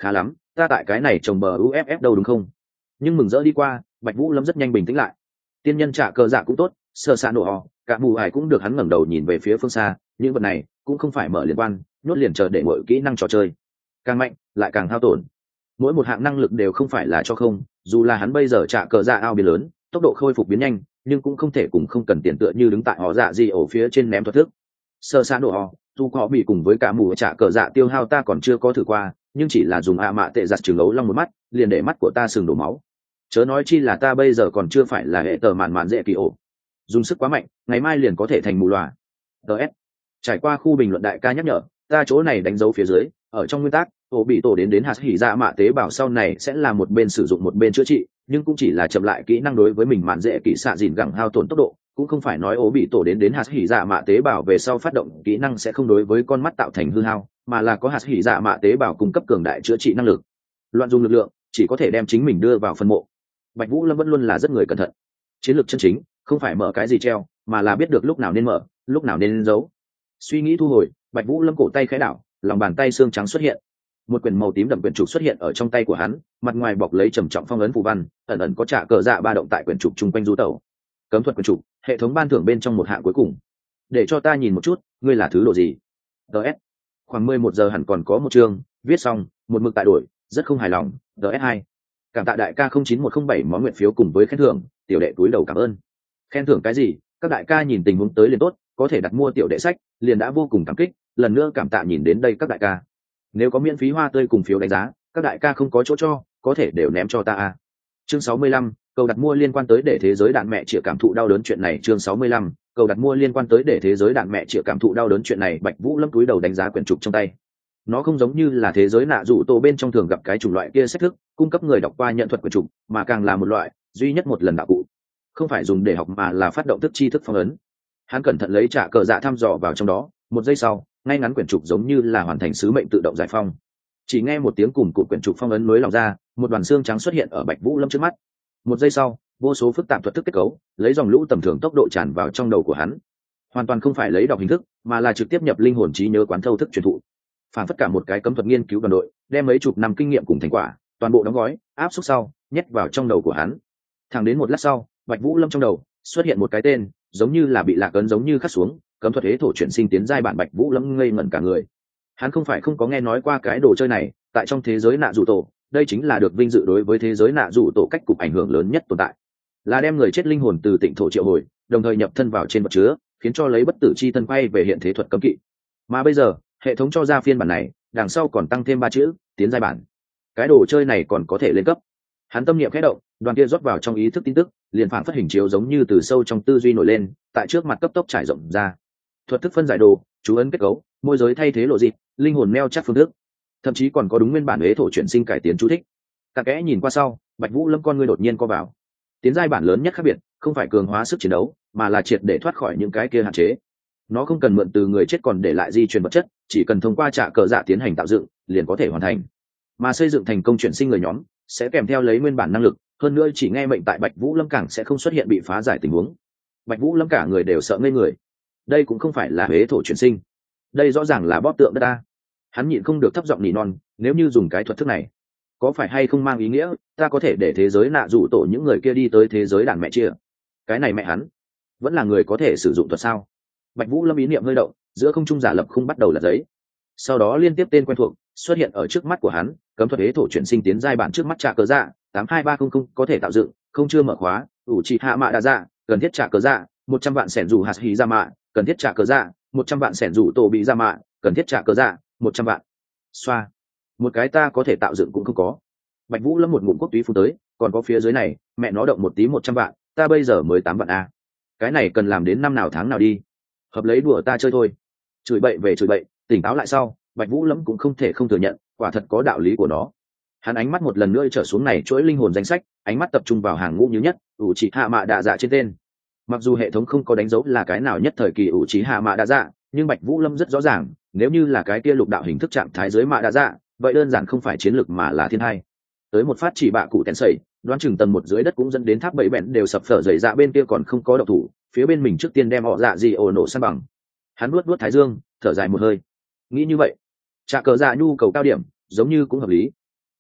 khá lắm, ta tại cái này trồng bờ u ép ép đâu đúng không? Nhưng mừng rỡ đi qua, Bạch Vũ Lâm rất nhanh bình tĩnh lại. Tiên nhân trả cờ dạ cũng tốt, sơ xa nổ họ, cả mù ải cũng được. Hắn ngẩng đầu nhìn về phía phương xa, những vật này cũng không phải mở liên quan, nhốt liền chờ để mọi kỹ năng trò chơi. Càng mạnh, lại càng hao tổn. Mỗi một hạng năng lực đều không phải là cho không, dù là hắn bây giờ trả cờ dạ ao biến lớn, tốc độ khôi phục biến nhanh, nhưng cũng không thể cùng không cần tiền tựa như đứng tại họ dạ gì ở phía trên ném thuật thức. Sơ xa nổ họ, dù có bị cùng với cả mù trả cờ dạ tiêu hao ta còn chưa có thử qua, nhưng chỉ là dùng a mạ tệ giặt trường ấu long một mắt, liền để mắt của ta sừng đổ máu. Chớ nói chi là ta bây giờ còn chưa phải là hệ tờ mạn mạn dễ kỳ ổ, dùng sức quá mạnh, ngày mai liền có thể thành mù loà. ts Trải qua khu bình luận đại ca nhắc nhở, ta chỗ này đánh dấu phía dưới, ở trong nguyên tắc ổ bị tổ đến đến hạt hỉ dạ mạ tế bào sau này sẽ là một bên sử dụng một bên chữa trị, nhưng cũng chỉ là chậm lại kỹ năng đối với mình mạn dễ kỳ xạ dìn gẳng hao tổn tốc độ, cũng không phải nói ổ bị tổ đến đến hạt hỉ dạ mạ tế bào về sau phát động kỹ năng sẽ không đối với con mắt tạo thành hư hao, mà là có hạt hỉ dạ mạ tế bào cung cấp cường đại chữa trị năng lực. Loạn dùng lực lượng chỉ có thể đem chính mình đưa vào phân mộ. Bạch Vũ Lâm vẫn luôn là rất người cẩn thận. Chiến lược chân chính không phải mở cái gì treo, mà là biết được lúc nào nên mở, lúc nào nên giấu. Suy nghĩ thu hồi, Bạch Vũ Lâm cổ tay khẽ đảo, lòng bàn tay xương trắng xuất hiện. Một quyển màu tím đậm quyển trục xuất hiện ở trong tay của hắn, mặt ngoài bọc lấy trầm trọng phong ấn phù văn, ẩn ẩn có trả cờ dạ ba động tại quyển trục chung quanh du tẩu. Cấm thuật quyển trục, hệ thống ban thưởng bên trong một hạng cuối cùng. Để cho ta nhìn một chút, ngươi là thứ độ gì? ds Khoảng mười một giờ hẳn còn có một chương, viết xong, một mực tại đổi, rất không hài lòng. ds hai Cảm tạ đại ca không chín một không bảy món nguyện phiếu cùng với khen thưởng, tiểu đệ túi đầu cảm ơn. Khen thưởng cái gì? Các đại ca nhìn tình huống tới liền tốt, có thể đặt mua tiểu đệ sách, liền đã vô cùng cảm kích, lần nữa cảm tạ nhìn đến đây các đại ca. Nếu có miễn phí hoa tươi cùng phiếu đánh giá, các đại ca không có chỗ cho, có thể đều ném cho ta a. Chương sáu mươi lăm, cầu đặt mua liên quan tới để thế giới đạn mẹ chĩa cảm thụ đau đớn chuyện này. Chương sáu mươi lăm, cầu đặt mua liên quan tới để thế giới đạn mẹ chĩa cảm thụ đau đớn chuyện này. Bạch Vũ Lâm túi đầu đánh giá quyển trục trong tay. Nó không giống như là thế giới nạ dụ tổ bên trong thường gặp cái chủng loại kia sách thức cung cấp người đọc qua nhận thuật quyển trục, mà càng là một loại duy nhất một lần đạo cụ, không phải dùng để học mà là phát động thức chi thức phong ấn. Hắn cẩn thận lấy trả cờ dạ thăm dò vào trong đó, một giây sau, ngay ngắn quyển trục giống như là hoàn thành sứ mệnh tự động giải phong. Chỉ nghe một tiếng cùng cụt quyển trục phong ấn nối lòng ra, một đoàn xương trắng xuất hiện ở Bạch Vũ Lâm trước mắt. Một giây sau, vô số phức tạp thuật thức kết cấu lấy dòng lũ tầm thường tốc độ tràn vào trong đầu của hắn, hoàn toàn không phải lấy đọc hình thức, mà là trực tiếp nhập linh hồn trí nhớ quán thâu thức truyền thụ. Phản tất cả một cái cấm thuật nghiên cứu đoàn đội đem mấy chục năm kinh nghiệm cùng thành quả toàn bộ đóng gói áp suất sau nhét vào trong đầu của hắn. Thẳng đến một lát sau, Bạch Vũ Lâm trong đầu xuất hiện một cái tên, giống như là bị lạc ấn giống như khắc xuống, cấm thuật hế thổ chuyển sinh tiến giai bản. Bạch Vũ Lâm ngây ngẩn cả người. Hắn không phải không có nghe nói qua cái đồ chơi này, tại trong thế giới nạ dụ tổ, đây chính là được vinh dự đối với thế giới nạ dụ tổ cách cục ảnh hưởng lớn nhất tồn tại, là đem người chết linh hồn từ tịnh thổ triệu hồi, đồng thời nhập thân vào trên vật chứa, khiến cho lấy bất tử chi thân quay về hiện thế thuật cấm kỵ. Mà bây giờ hệ thống cho ra phiên bản này, đằng sau còn tăng thêm ba chữ tiến giai bản. Cái đồ chơi này còn có thể lên cấp. Hắn tâm niệm khẽ động, đoàn kia rót vào trong ý thức tin tức liền phảng phất hình chiếu giống như từ sâu trong tư duy nổi lên, tại trước mặt cấp tốc trải rộng ra. Thuật thức phân giải đồ, chú ấn kết cấu, môi giới thay thế lộ dịp, linh hồn neo chắc phương thức, thậm chí còn có đúng nguyên bản huế thổ chuyển sinh cải tiến chú thích. Cả kẽ nhìn qua sau, Bạch Vũ Lâm con ngươi đột nhiên co vào. Tiến giai bản lớn nhất khác biệt không phải cường hóa sức chiến đấu, mà là triệt để thoát khỏi những cái kia hạn chế. Nó không cần mượn từ người chết còn để lại di truyền vật chất, chỉ cần thông qua trả cờ dạ tiến hành tạo dựng liền có thể hoàn thành. Mà xây dựng thành công chuyển sinh người nhóm sẽ kèm theo lấy nguyên bản năng lực, hơn nữa chỉ nghe mệnh tại Bạch Vũ Lâm cảng sẽ không xuất hiện bị phá giải tình huống. Bạch Vũ Lâm cả người đều sợ ngây người. Đây cũng không phải là huế thổ chuyển sinh, đây rõ ràng là bóp tượng đất ta. Hắn nhịn không được thấp giọng nỉ non, nếu như dùng cái thuật thức này, có phải hay không mang ý nghĩa ta có thể để thế giới nạ dụ tổ những người kia đi tới thế giới đàn mẹ chia? Cái này mẹ hắn vẫn là người có thể sử dụng thuật sao? Bạch Vũ Lâm ý niệm hơi động, giữa không trung giả lập không bắt đầu là giấy, sau đó liên tiếp tên quen thuộc xuất hiện ở trước mắt của hắn. Cấm thuật hế thổ chuyển sinh tiến giai bản trước mắt trả cờ dạ tám hai ba không không có thể tạo dựng, không chưa mở khóa, ủ trị hạ mạ đa dạ cần thiết trả cờ dạ một trăm vạn sẻn dù hạt hì ra mạ cần thiết trả cờ dạ một trăm vạn sẻn dù tổ bị ra mạ cần thiết trả cờ dạ một trăm vạn. Xoa, một cái ta có thể tạo dựng cũng không có. Bạch Vũ Lâm một ngụm quốc túy phun tới, còn có phía dưới này, mẹ nó động một tí một trăm vạn, ta bây giờ mới tám vạn a. Cái này cần làm đến năm nào tháng nào đi, hợp lấy đùa ta chơi thôi. Chửi bậy về chửi bậy, tỉnh táo lại sau, Bạch Vũ Lâm cũng không thể không thừa nhận, quả thật có đạo lý của nó. Hắn ánh mắt một lần nữa trở xuống này chuỗi linh hồn danh sách, ánh mắt tập trung vào hàng ngũ như nhất, ủ chỉ hạ mạ đa dạ trên tên. Mặc dù hệ thống không có đánh dấu là cái nào nhất thời kỳ ủ chỉ hạ mạ đa dạ, nhưng Bạch Vũ Lâm rất rõ ràng, nếu như là cái kia lục đạo hình thức trạng thái dưới mạ đa dạ, vậy đơn giản không phải chiến lược mà là thiên hai. Tới một phát chỉ bạ cụ tèn sẩy, đoán chừng tầng một dưới đất cũng dẫn đến tháp bảy bẹn đều sập phở dày dạ, bên kia còn không có độc thủ, phía bên mình trước tiên đem họ dạ gì ồ nổ san bằng. Hắn nuốt nuốt thái dương, thở dài một hơi. Nghĩ như vậy, trả cờ dạ nhu cầu cao điểm giống như cũng hợp lý.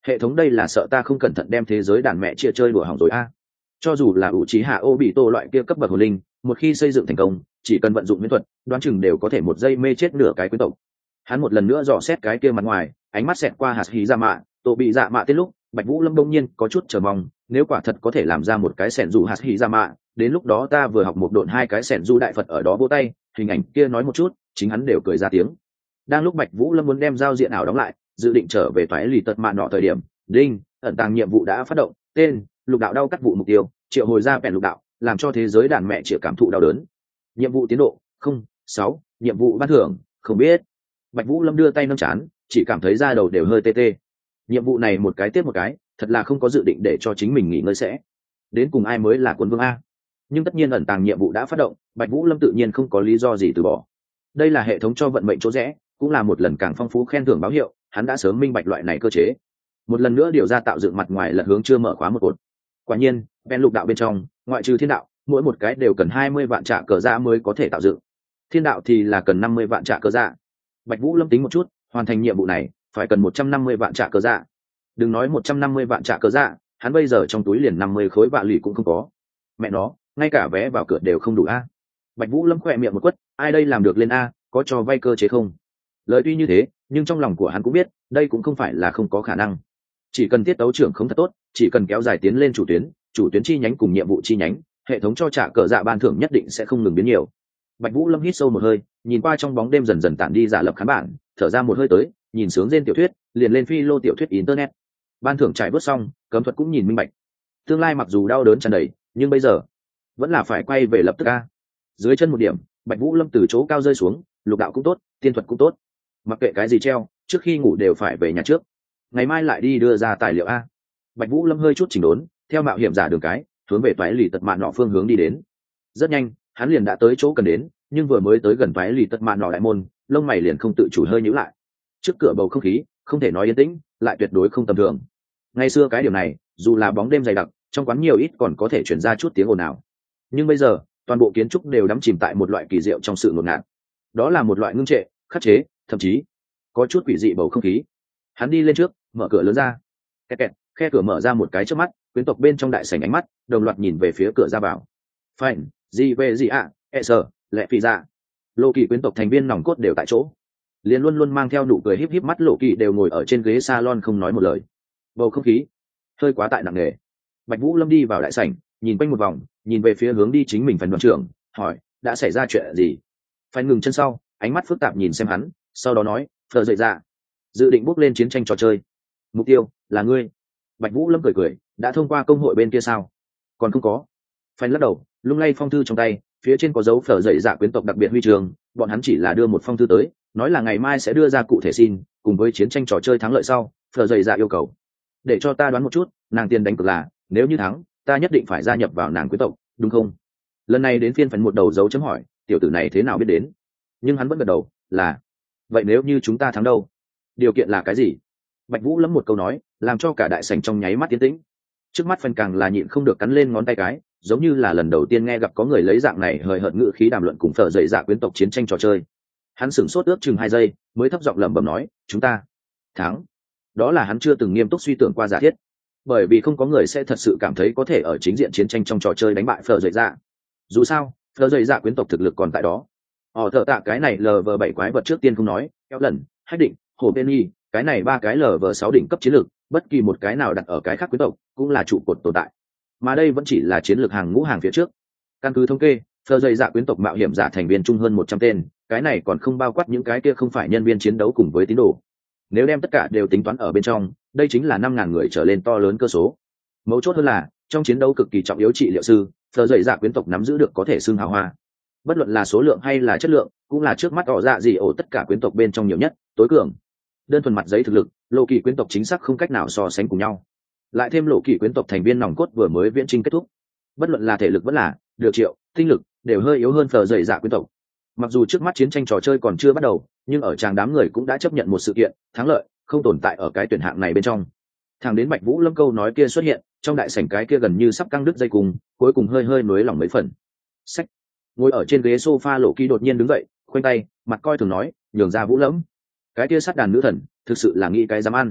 hệ thống đây là sợ ta không cẩn thận đem thế giới đàn mẹ chia chơi đùa hỏng rồi a. Cho dù là ủ trí hạ ô bị tô loại kia cấp bậc hồn linh, một khi xây dựng thành công, chỉ cần vận dụng miễn thuật, đoán chừng đều có thể một giây mê chết nửa cái quyến tộc. Hắn một lần nữa dò xét cái kia mặt ngoài, ánh mắt xẹt qua hạt hí dạ mạ, tổ bị dạ mạ tên lúc, Bạch Vũ Lâm đông nhiên có chút chờ mong, nếu quả thật có thể làm ra một cái sẻn dù hạt hí dạ mạ, đến lúc đó ta vừa học một độn hai cái sẻn du đại phật ở đó vỗ tay, hình ảnh kia nói một chút, chính hắn đều cười ra tiếng. Đang lúc Bạch Vũ Lâm muốn đem giao diện ảo đóng lại, dự định trở về toái lì tật mạn nọ thời điểm, đinh, ẩn tàng nhiệm vụ đã phát động, tên, lục đạo đau cắt vụ mục tiêu, triệu hồi ra bèn lục đạo, làm cho thế giới đàn mẹ chịu cảm thụ đau đớn. Nhiệm vụ tiến độ, không, sáu, nhiệm vụ ban thưởng, không biết. Bạch Vũ Lâm đưa tay nâng chán, chỉ cảm thấy da đầu đều hơi tê tê. Nhiệm vụ này một cái tiếp một cái, thật là không có dự định để cho chính mình nghỉ ngơi sẽ. Đến cùng ai mới là quân vương a? Nhưng tất nhiên ẩn tàng nhiệm vụ đã phát động, Bạch Vũ Lâm tự nhiên không có lý do gì từ bỏ. Đây là hệ thống cho vận mệnh chỗ rẽ, cũng là một lần càng phong phú khen thưởng báo hiệu, hắn đã sớm minh bạch loại này cơ chế. Một lần nữa điều ra tạo dựng mặt ngoài lật hướng chưa mở khóa một cột. Quả nhiên, bên lục đạo bên trong, ngoại trừ thiên đạo, mỗi một cái đều cần hai mươi vạn trả cờ dạ mới có thể tạo dựng. Thiên đạo thì là cần năm mươi vạn trả cờ dạ. Bạch Vũ Lâm tính một chút, hoàn thành nhiệm vụ này, phải cần một trăm năm mươi vạn trả cờ dạ. Đừng nói một trăm năm mươi vạn trả cờ dạ, hắn bây giờ trong túi liền năm mươi khối vạn lì cũng không có. Mẹ nó, ngay cả vé vào cửa đều không đủ a. Bạch Vũ Lâm khỏe miệng một quất, ai đây làm được lên a, có cho vay cơ chế không? Lời tuy như thế, nhưng trong lòng của hắn cũng biết, đây cũng không phải là không có khả năng. Chỉ cần tiết tấu trưởng không thật tốt, chỉ cần kéo dài tiến lên chủ tuyến, chủ tuyến chi nhánh cùng nhiệm vụ chi nhánh, hệ thống cho trả cờ dạ ban thưởng nhất định sẽ không ngừng biến nhiều. Bạch Vũ Lâm hít sâu một hơi, nhìn qua trong bóng đêm dần dần tản đi giả lập khán bản, thở ra một hơi tới, nhìn sướng trên tiểu thuyết, liền lên phi lô tiểu thuyết internet. Ban thưởng trải bớt xong, cấm thuật cũng nhìn minh bạch. Tương lai mặc dù đau đớn tràn đầy, nhưng bây giờ vẫn là phải quay về lập tức a. Dưới chân một điểm, Bạch Vũ Lâm từ chỗ cao rơi xuống, lục đạo cũng tốt, tiên thuật cũng tốt, mặc kệ cái gì treo, trước khi ngủ đều phải về nhà trước. Ngày mai lại đi đưa ra tài liệu a. Bạch Vũ Lâm hơi chút chỉnh đốn, theo mạo hiểm giả đường cái, hướng về toái lì tật mạn nọ phương hướng đi đến. Rất nhanh, hắn liền đã tới chỗ cần đến, nhưng vừa mới tới gần toái lì tật mạn nọ đại môn, lông mày liền không tự chủ hơi nhíu lại. Trước cửa bầu không khí, không thể nói yên tĩnh, lại tuyệt đối không tầm thường. Ngày xưa cái điều này, dù là bóng đêm dày đặc, trong quán nhiều ít còn có thể truyền ra chút tiếng ồn ào. Nhưng bây giờ, toàn bộ kiến trúc đều đắm chìm tại một loại kỳ diệu trong sự ngột ngạt. Đó là một loại ngưng trệ, khắc chế, thậm chí có chút quỷ dị bầu không khí. Hắn đi lên trước, mở cửa lớn ra. Kẹt kẹt, khe cửa mở ra một cái trước mắt, quyến tộc bên trong đại sảnh ánh mắt đồng loạt nhìn về phía cửa ra vào. Phanh, gì về gì ạ, e sợ, lẹ phi ra. Lô Kỳ quyến tộc thành viên nòng cốt đều tại chỗ. Liền luôn luôn mang theo nụ cười híp híp mắt Lô Kỳ đều ngồi ở trên ghế salon không nói một lời. Bầu không khí hơi quá tại nặng nề. Bạch Vũ Lâm đi vào đại sảnh, nhìn quanh một vòng, nhìn về phía hướng đi chính mình phần đoàn trưởng, hỏi, đã xảy ra chuyện gì? Phải ngừng chân sau, ánh mắt phức tạp nhìn xem hắn, sau đó nói, phờ dậy ra, dự định bước lên chiến tranh trò chơi. Mục tiêu là ngươi. Bạch Vũ Lâm cười cười, đã thông qua công hội bên kia sao? Còn không có. Phải lắc đầu, lung lay phong thư trong tay, phía trên có dấu phở dậy dạ quyến tộc đặc biệt huy trường, bọn hắn chỉ là đưa một phong thư tới, nói là ngày mai sẽ đưa ra cụ thể xin, cùng với chiến tranh trò chơi thắng lợi sau, phở dậy dạ yêu cầu. Để cho ta đoán một chút, nàng tiền đánh cược là, nếu như thắng, ta nhất định phải gia nhập vào nàng quyến tộc, đúng không? Lần này đến phiên phần một đầu dấu chấm hỏi, tiểu tử này thế nào biết đến? Nhưng hắn vẫn gật đầu, là. Vậy nếu như chúng ta thắng đâu? Điều kiện là cái gì? Bạch Vũ lắm một câu nói, làm cho cả đại sảnh trong nháy mắt tiến tĩnh. Trước mắt phần càng là nhịn không được cắn lên ngón tay cái, giống như là lần đầu tiên nghe gặp có người lấy dạng này hời hợt ngữ khí đàm luận cùng phở dậy dạ quyến tộc chiến tranh trò chơi. Hắn sửng sốt ước chừng hai giây, mới thấp giọng lẩm bẩm nói, chúng ta thắng. Đó là hắn chưa từng nghiêm túc suy tưởng qua giả thiết, bởi vì không có người sẽ thật sự cảm thấy có thể ở chính diện chiến tranh trong trò chơi đánh bại phở dậy dạ. Dù sao, phở dậy dạ quyến tộc thực lực còn tại đó. Họ thợ tạ cái này lv bảy quái vật trước tiên không nói, kéo lần, hách định, hồ penny, cái này ba cái lv sáu đỉnh cấp chiến lược, bất kỳ một cái nào đặt ở cái khác quyến tộc cũng là trụ cột tồn tại, mà đây vẫn chỉ là chiến lược hàng ngũ hàng phía trước. Căn cứ thống kê, phờ dây dạ quyến tộc mạo hiểm giả thành viên chung hơn một trăm tên, cái này còn không bao quát những cái kia không phải nhân viên chiến đấu cùng với tín đồ. Nếu đem tất cả đều tính toán ở bên trong, đây chính là năm ngàn người trở lên to lớn cơ số. Mấu chốt hơn là, trong chiến đấu cực kỳ trọng yếu trị liệu sư, phờ dây dạ quyến tộc nắm giữ được có thể xưng hào hoa. Bất luận là số lượng hay là chất lượng, cũng là trước mắt họ dạ gì ổ tất cả quyến tộc bên trong nhiều nhất, tối cường. Đơn thuần mặt giấy thực lực, lộ kỳ quyến tộc chính xác không cách nào so sánh cùng nhau. Lại thêm lộ kỳ quyến tộc thành viên nòng cốt vừa mới viễn trinh kết thúc, bất luận là thể lực vẫn là được triệu tinh lực đều hơi yếu hơn phờ dày dạ quyến tộc. Mặc dù trước mắt chiến tranh trò chơi còn chưa bắt đầu, nhưng ở tràng đám người cũng đã chấp nhận một sự kiện thắng lợi không tồn tại ở cái tuyển hạng này bên trong. Thằng đến Bạch Vũ Lâm câu nói kia xuất hiện, trong đại sảnh cái kia gần như sắp căng đứt dây cùng, cuối cùng hơi hơi nối lỏng mấy phần. Sách. Ngồi ở trên ghế sofa lộ kỳ đột nhiên đứng dậy, khoanh tay, mặt coi thường nói, nhường ra Vũ Lâm. Cái kia sát đàn nữ thần, thực sự là nghĩ cái dám ăn.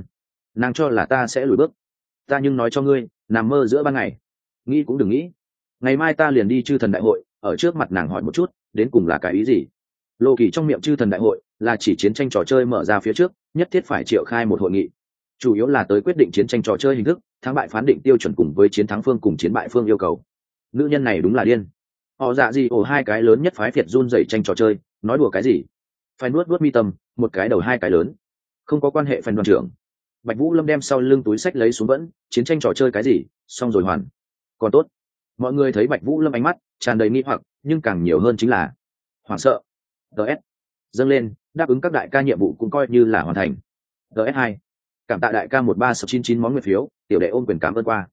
nàng cho là ta sẽ lùi bước. Ta nhưng nói cho ngươi, nằm mơ giữa ban ngày, nghĩ cũng đừng nghĩ. Ngày mai ta liền đi chư thần đại hội, ở trước mặt nàng hỏi một chút đến cùng là cái ý gì. Lộ kỳ trong miệng chư thần đại hội là chỉ chiến tranh trò chơi mở ra phía trước nhất thiết phải triệu khai một hội nghị, chủ yếu là tới quyết định chiến tranh trò chơi hình thức, thắng bại phán định tiêu chuẩn cùng với chiến thắng phương cùng chiến bại phương yêu cầu. Nữ nhân này đúng là điên. Họ dạ gì ổ hai cái lớn nhất phái phiệt run rẩy tranh trò chơi, nói đùa cái gì. Phải nuốt nuốt mi tâm, một cái đầu hai cái lớn, không có quan hệ phần đoàn trưởng. Bạch Vũ Lâm đem sau lưng túi sách lấy xuống, vẫn chiến tranh trò chơi cái gì, xong rồi hoàn. Còn tốt. Mọi người thấy Bạch Vũ Lâm ánh mắt tràn đầy nghi hoặc, nhưng càng nhiều hơn chính là hoảng sợ. ds dâng lên, đáp ứng các đại ca nhiệm vụ cũng coi như là hoàn thành. ds hai cảm tạ đại ca một ba sáu chín chín món nguyện phiếu, tiểu đệ ôm quyền cảm ơn qua.